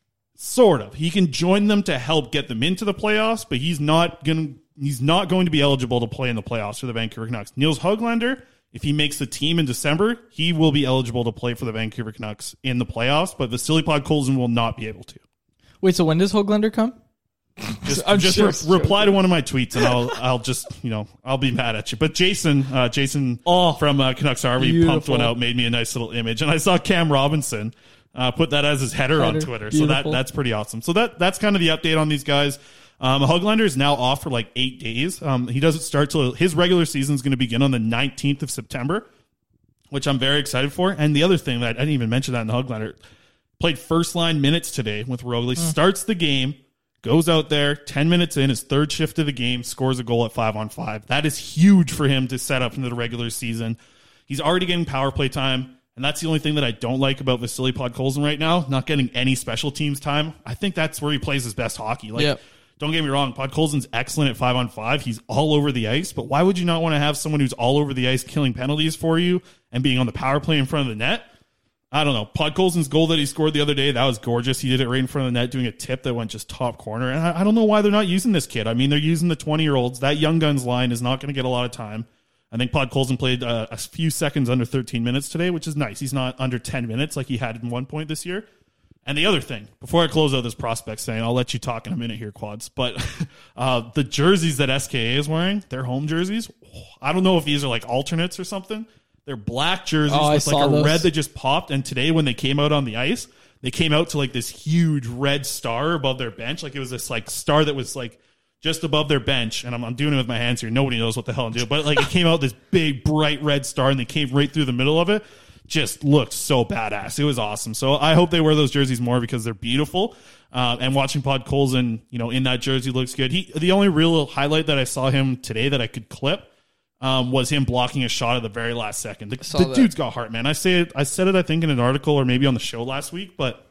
Sort of. He can join them to help get them into the playoffs, but he's not going he's not going to be eligible to play in the playoffs for the Vancouver Canucks. Nils Höglander, if he makes the team in December, he will be eligible to play for the Vancouver Canucks in the playoffs, but Vasily Podkolzin will not be able to. Wait, so when does Höglander come? Just, I'm just just re- reply to one of my tweets, and I'll I'll just you know I'll be mad at you. But Jason, uh, Jason oh, from uh, Canucks Army beautiful. pumped one out, made me a nice little image, and I saw Cam Robinson uh, put that as his header, header on Twitter. Beautiful. So that that's pretty awesome. So that that's kind of the update on these guys. Um, Höglander is now off for like eight days. Um, he doesn't start till his regular season is going to begin on the nineteenth of September, which I'm very excited for. And the other thing that I didn't even mention that in the Höglander, played first line minutes today with Rögle, mm. starts the game. Goes out there, ten minutes in, his third shift of the game, scores a goal at five on five. That is huge for him to set up into the regular season. He's already getting power play time, and that's the only thing that I don't like about Vasily Podkolzin right now, not getting any special teams time. I think that's where he plays his best hockey. Like, yep. Don't get me wrong, Podkolzin's excellent at five on five. He's all over the ice, but why would you not want to have someone who's all over the ice killing penalties for you and being on the power play in front of the net? I don't know. Podkolzin's goal that he scored the other day, that was gorgeous. He did it right in front of the net, doing a tip that went just top corner. And I, I don't know why they're not using this kid. I mean, they're using the twenty-year-olds. That Young Guns line is not going to get a lot of time. I think Podkolzin played uh, a few seconds under thirteen minutes today, which is nice. He's not under ten minutes like he had in one point this year. And the other thing, before I close out this prospect thing, I'll let you talk in a minute here, Quads. But uh, the jerseys that S K A is wearing, their home jerseys, I don't know if these are like alternates or something. They're black jerseys oh, with like a those. red that just popped. And today when they came out on the ice, they came out to like this huge red star above their bench. Like it was this like star that was like just above their bench. And I'm, I'm doing it with my hands here. Nobody knows what the hell I'm doing. But like it came out this big, bright red star and they came right through the middle of it. Just looked so badass. It was awesome. So I hope they wear those jerseys more because they're beautiful. Uh, and watching Podkolzin, you know, in that jersey looks good. He, the only real highlight that I saw him today that I could clip Um, was him blocking a shot at the very last second. The, the dude's got heart, man. I say it. I said it, I think, in an article or maybe on the show last week. But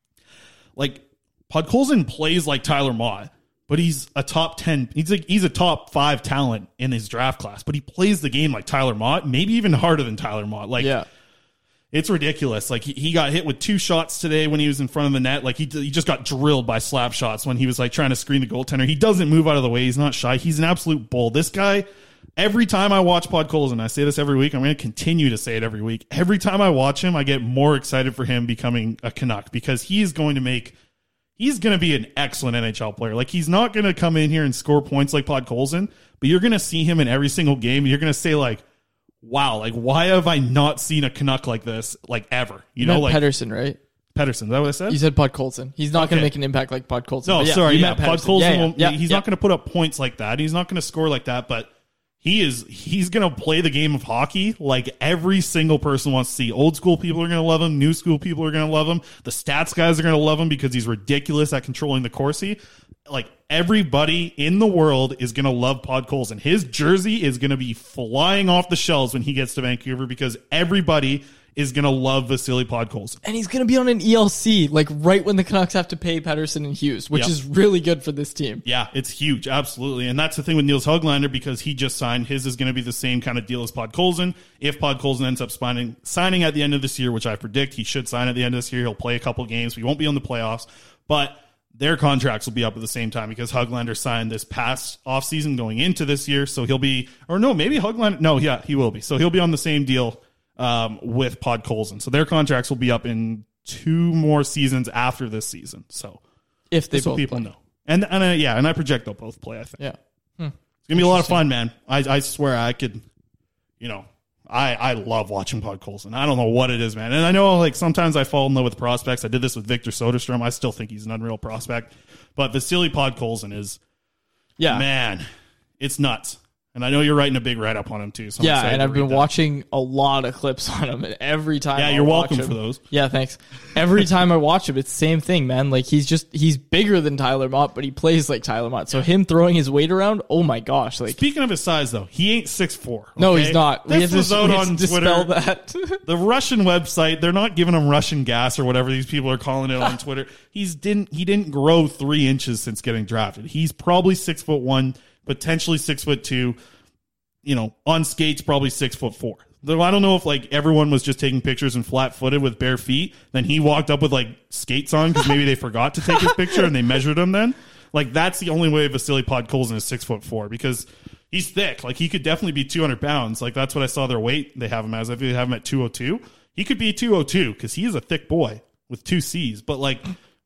like, Podkolzin plays like Tyler Mott, but he's a top ten. He's like he's a top five talent in his draft class. But he plays the game like Tyler Mott, maybe even harder than Tyler Mott. Like, yeah. It's ridiculous. Like he, he got hit with two shots today when he was in front of the net. Like he he just got drilled by slap shots when he was like trying to screen the goaltender. He doesn't move out of the way. He's not shy. He's an absolute bull. This guy. Every time I watch Podkolzin, I say this every week, I'm going to continue to say it every week. Every time I watch him, I get more excited for him becoming a Canuck because he's going to make, he's going to be an excellent N H L player. Like he's not going to come in here and score points like Podkolzin, but you're going to see him in every single game and you're going to say like, wow, like why have I not seen a Canuck like this, like ever? You, you know, like Pettersson, right? Pettersson, is that what I said? You said Podkolzin. He's not okay. going to make an impact like Podkolzin. No, yeah, sorry, you yeah, Podkolzin, yeah, yeah, yeah, he's yeah. not going to put up points like that. He's not going to score like that, but He is, he's going to play the game of hockey like every single person wants to see. Old school people are going to love him. New school people are going to love him. The stats guys are going to love him because he's ridiculous at controlling the Corsi. Like everybody in the world is going to love Podkolzin. His jersey is going to be flying off the shelves when he gets to Vancouver because everybody is going to love Vasily Podkolzin. And he's going to be on an E L C, like right when the Canucks have to pay Pettersson and Hughes, which yep. is really good for this team. Yeah, it's huge. Absolutely. And that's the thing with Nils Höglander because he just signed. His is going to be the same kind of deal as Podkolzin. If Podkolzin ends up signing, signing at the end of this year, which I predict he should sign at the end of this year, he'll play a couple games. We won't be on the playoffs, but their contracts will be up at the same time because Höglander signed this past offseason going into this year. So he'll be, or no, maybe Höglander, no, yeah, he will be. So he'll be on the same deal Um, with Podkolzin. So their contracts will be up in two more seasons after this season. So if they both people play. know. And, and uh, yeah, and I project they'll both play, I think. Yeah. Hmm. It's going to be a lot of fun, man. I, I swear I could, you know, I, I love watching Podkolzin. I don't know what it is, man. And I know like sometimes I fall in love with prospects. I did this with Victor Soderstrom. I still think he's an unreal prospect. But Vasily Podkolzin is, yeah, man, it's nuts. And I know you're writing a big write-up on him, too. So yeah, and I've been that. watching a lot of clips on him. And every time Yeah, I you're watch welcome him, for those. Yeah, thanks. Every time I watch him, it's the same thing, man. Like, he's just, he's bigger than Tyler Mott, but he plays like Tyler Mott. So him throwing his weight around, oh my gosh. Like, speaking of his size, though, he ain't six foot four. Okay? No, he's not. This we was to, out we on dispel Twitter. That. The Russian website, they're not giving him Russian gas or whatever these people are calling it on Twitter. He's didn't He didn't grow three inches since getting drafted. He's probably six foot one, potentially six foot two. You know, on skates, probably six foot four. Though I don't know if like everyone was just taking pictures and flat footed with bare feet. Then he walked up with like skates on because maybe they forgot to take his picture and they measured him then. Like that's the only way Vasily Podkolzin is six foot four because he's thick. Like he could definitely be two hundred pounds. Like that's what I saw their weight. They have him as. I think they have him at two oh two. He could be two oh two because he is a thick boy with two C's. But like,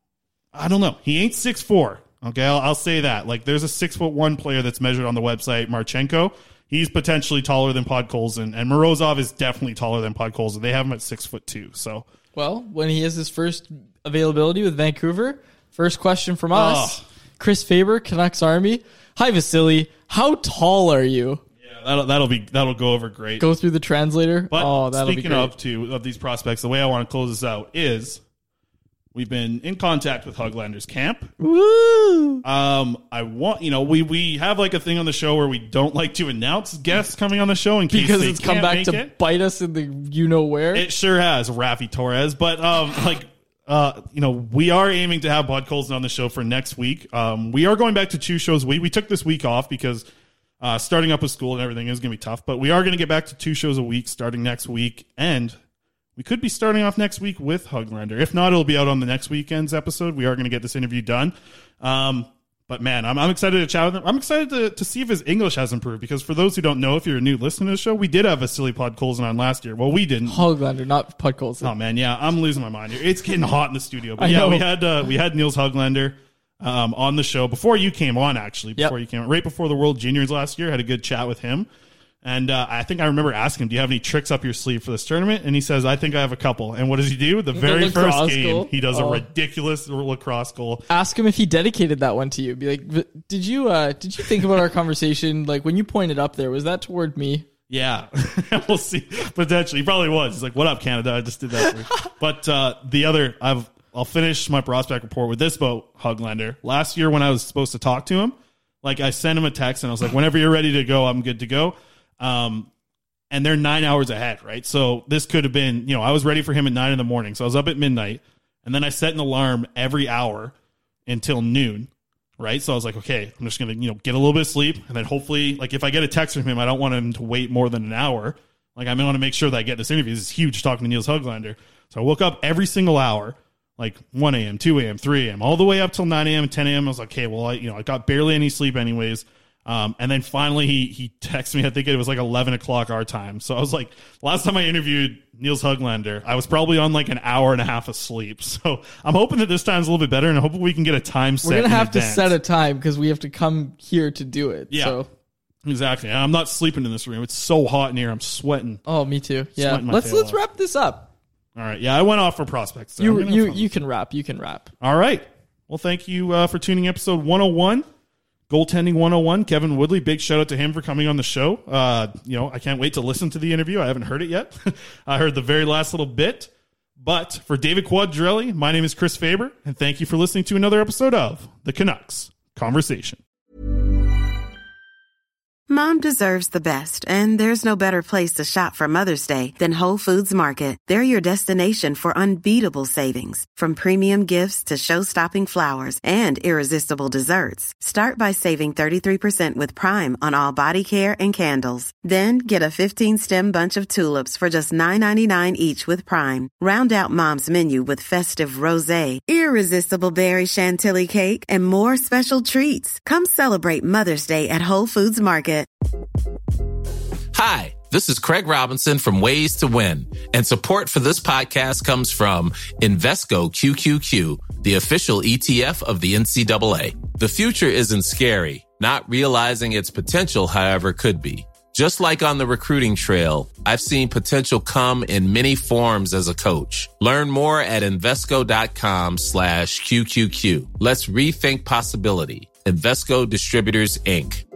I don't know. He ain't six four. Okay, I'll, I'll say that. Like there's a six foot one player that's measured on the website, Marchenko. He's potentially taller than Podkolzin, and Morozov is definitely taller than Podkolzin. They have him at six foot two. So, well, when he has his first availability with Vancouver, first question from us, oh. Chris Faber, Canucks Army. Hi, Vasily. How tall are you? Yeah, that'll that'll be that'll go over great. Go through the translator. But oh, that'll speaking be great. of two of these prospects, the way I want to close this out is. We've been in contact with Hoglander's camp. Woo! Um, I want, you know, we, we have like a thing on the show where we don't like to announce guests coming on the show in case because they it's can't come back make to it. bite us in the you know where. It sure has, Rafi Torres. But um, like, uh, you know, we are aiming to have Podkolzin on the show for next week. Um, we are going back to two shows a week. We took this week off because uh, starting up with school and everything is going to be tough. But we are going to get back to two shows a week starting next week, and we could be starting off next week with Hoglander. If not, it'll be out on the next weekend's episode. We are going to get this interview done. Um, but, man, I'm, I'm excited to chat with him. I'm excited to, to see if his English has improved because for those who don't know, if you're a new listener to the show, we did have Vasily Podkolzin on last year. Well, we didn't. Hoglander, not Podkolzin. Oh, man, yeah. I'm losing my mind here. It's getting hot in the studio. But, I yeah, know. we had uh, we had Niels Hoglander um, on the show before you came on, actually. Before Yep. you came on. Right before the World Juniors last year. Had a good chat with him. And uh, I think I remember asking him, do you have any tricks up your sleeve for this tournament? And he says, I think I have a couple. And what does he do? The The very lacrosse first game, goal. he does Oh. a ridiculous lacrosse goal. Ask him if he dedicated that one to you. Be like, "V- did you uh, did you think about our conversation? Like when you pointed up there, was that toward me? Yeah, we'll see. Potentially. He probably was. He's like, what up, Canada? I just did that for you. But uh, the other, I've, I'll finish my prospect report with this about Hoglander. Last year when I was supposed to talk to him, like I sent him a text and I was like, whenever you're ready to go, I'm good to go. Um, And they're nine hours ahead, right? So this could have been, you know, I was ready for him at nine in the morning. So I was up at midnight. And then I set an alarm every hour until noon, right? So I was like, okay, I'm just going to, you know, get a little bit of sleep. And then hopefully, like, if I get a text from him, I don't want him to wait more than an hour. Like, I want to make sure that I get this interview. This is huge talking to Niels Hoglander. So I woke up every single hour, like one a.m., two a.m., three a.m., all the way up till nine a.m. and ten a.m. I was like, okay, well, I, you know, I got barely any sleep anyways. Um, and then finally he he texted me, I think it was like eleven o'clock our time. So I was like, last time I interviewed Niels Hoglander, I was probably on like an hour and a half of sleep. So I'm hoping that this time's a little bit better and I'm hoping we can get a time set. We're gonna in have advance. to set a time because we have to come here to do it. Yeah. So. Exactly. I'm not sleeping in this room. It's so hot in here. I'm sweating. Oh, me too. Yeah. Sweating my Let's tail let's off. wrap this up. All right. Yeah, I went off for prospects. there. You I'm gonna you have fun. you can wrap. You can wrap. All right. Well, thank you uh, for tuning in episode one oh one. Goaltending one oh one, Kevin Woodley. Big shout out to him for coming on the show. Uh, you know, I can't wait to listen to the interview. I haven't heard it yet. I heard the very last little bit. But for David Quadrelli, my name is Chris Faber, and thank you for listening to another episode of The Canucks Conversation. Mom deserves the best, and there's no better place to shop for Mother's Day than Whole Foods Market. They're your destination for unbeatable savings, from premium gifts to show-stopping flowers and irresistible desserts. Start by saving thirty-three percent with Prime on all body care and candles. Then get a fifteen-stem bunch of tulips for just nine ninety-nine each with Prime. Round out Mom's menu with festive rosé, irresistible berry chantilly cake, and more special treats. Come celebrate Mother's Day at Whole Foods Market. Hi, this is Craig Robinson from Ways to Win, and support for this podcast comes from Invesco Q Q Q, the official E T F of the N C double A. The future isn't scary. Not realizing its potential, however, could be. Just like on the recruiting trail, I've seen potential come in many forms as a coach. Learn more at Invesco.com slash QQQ. Let's rethink possibility. Invesco Distributors, Incorporated.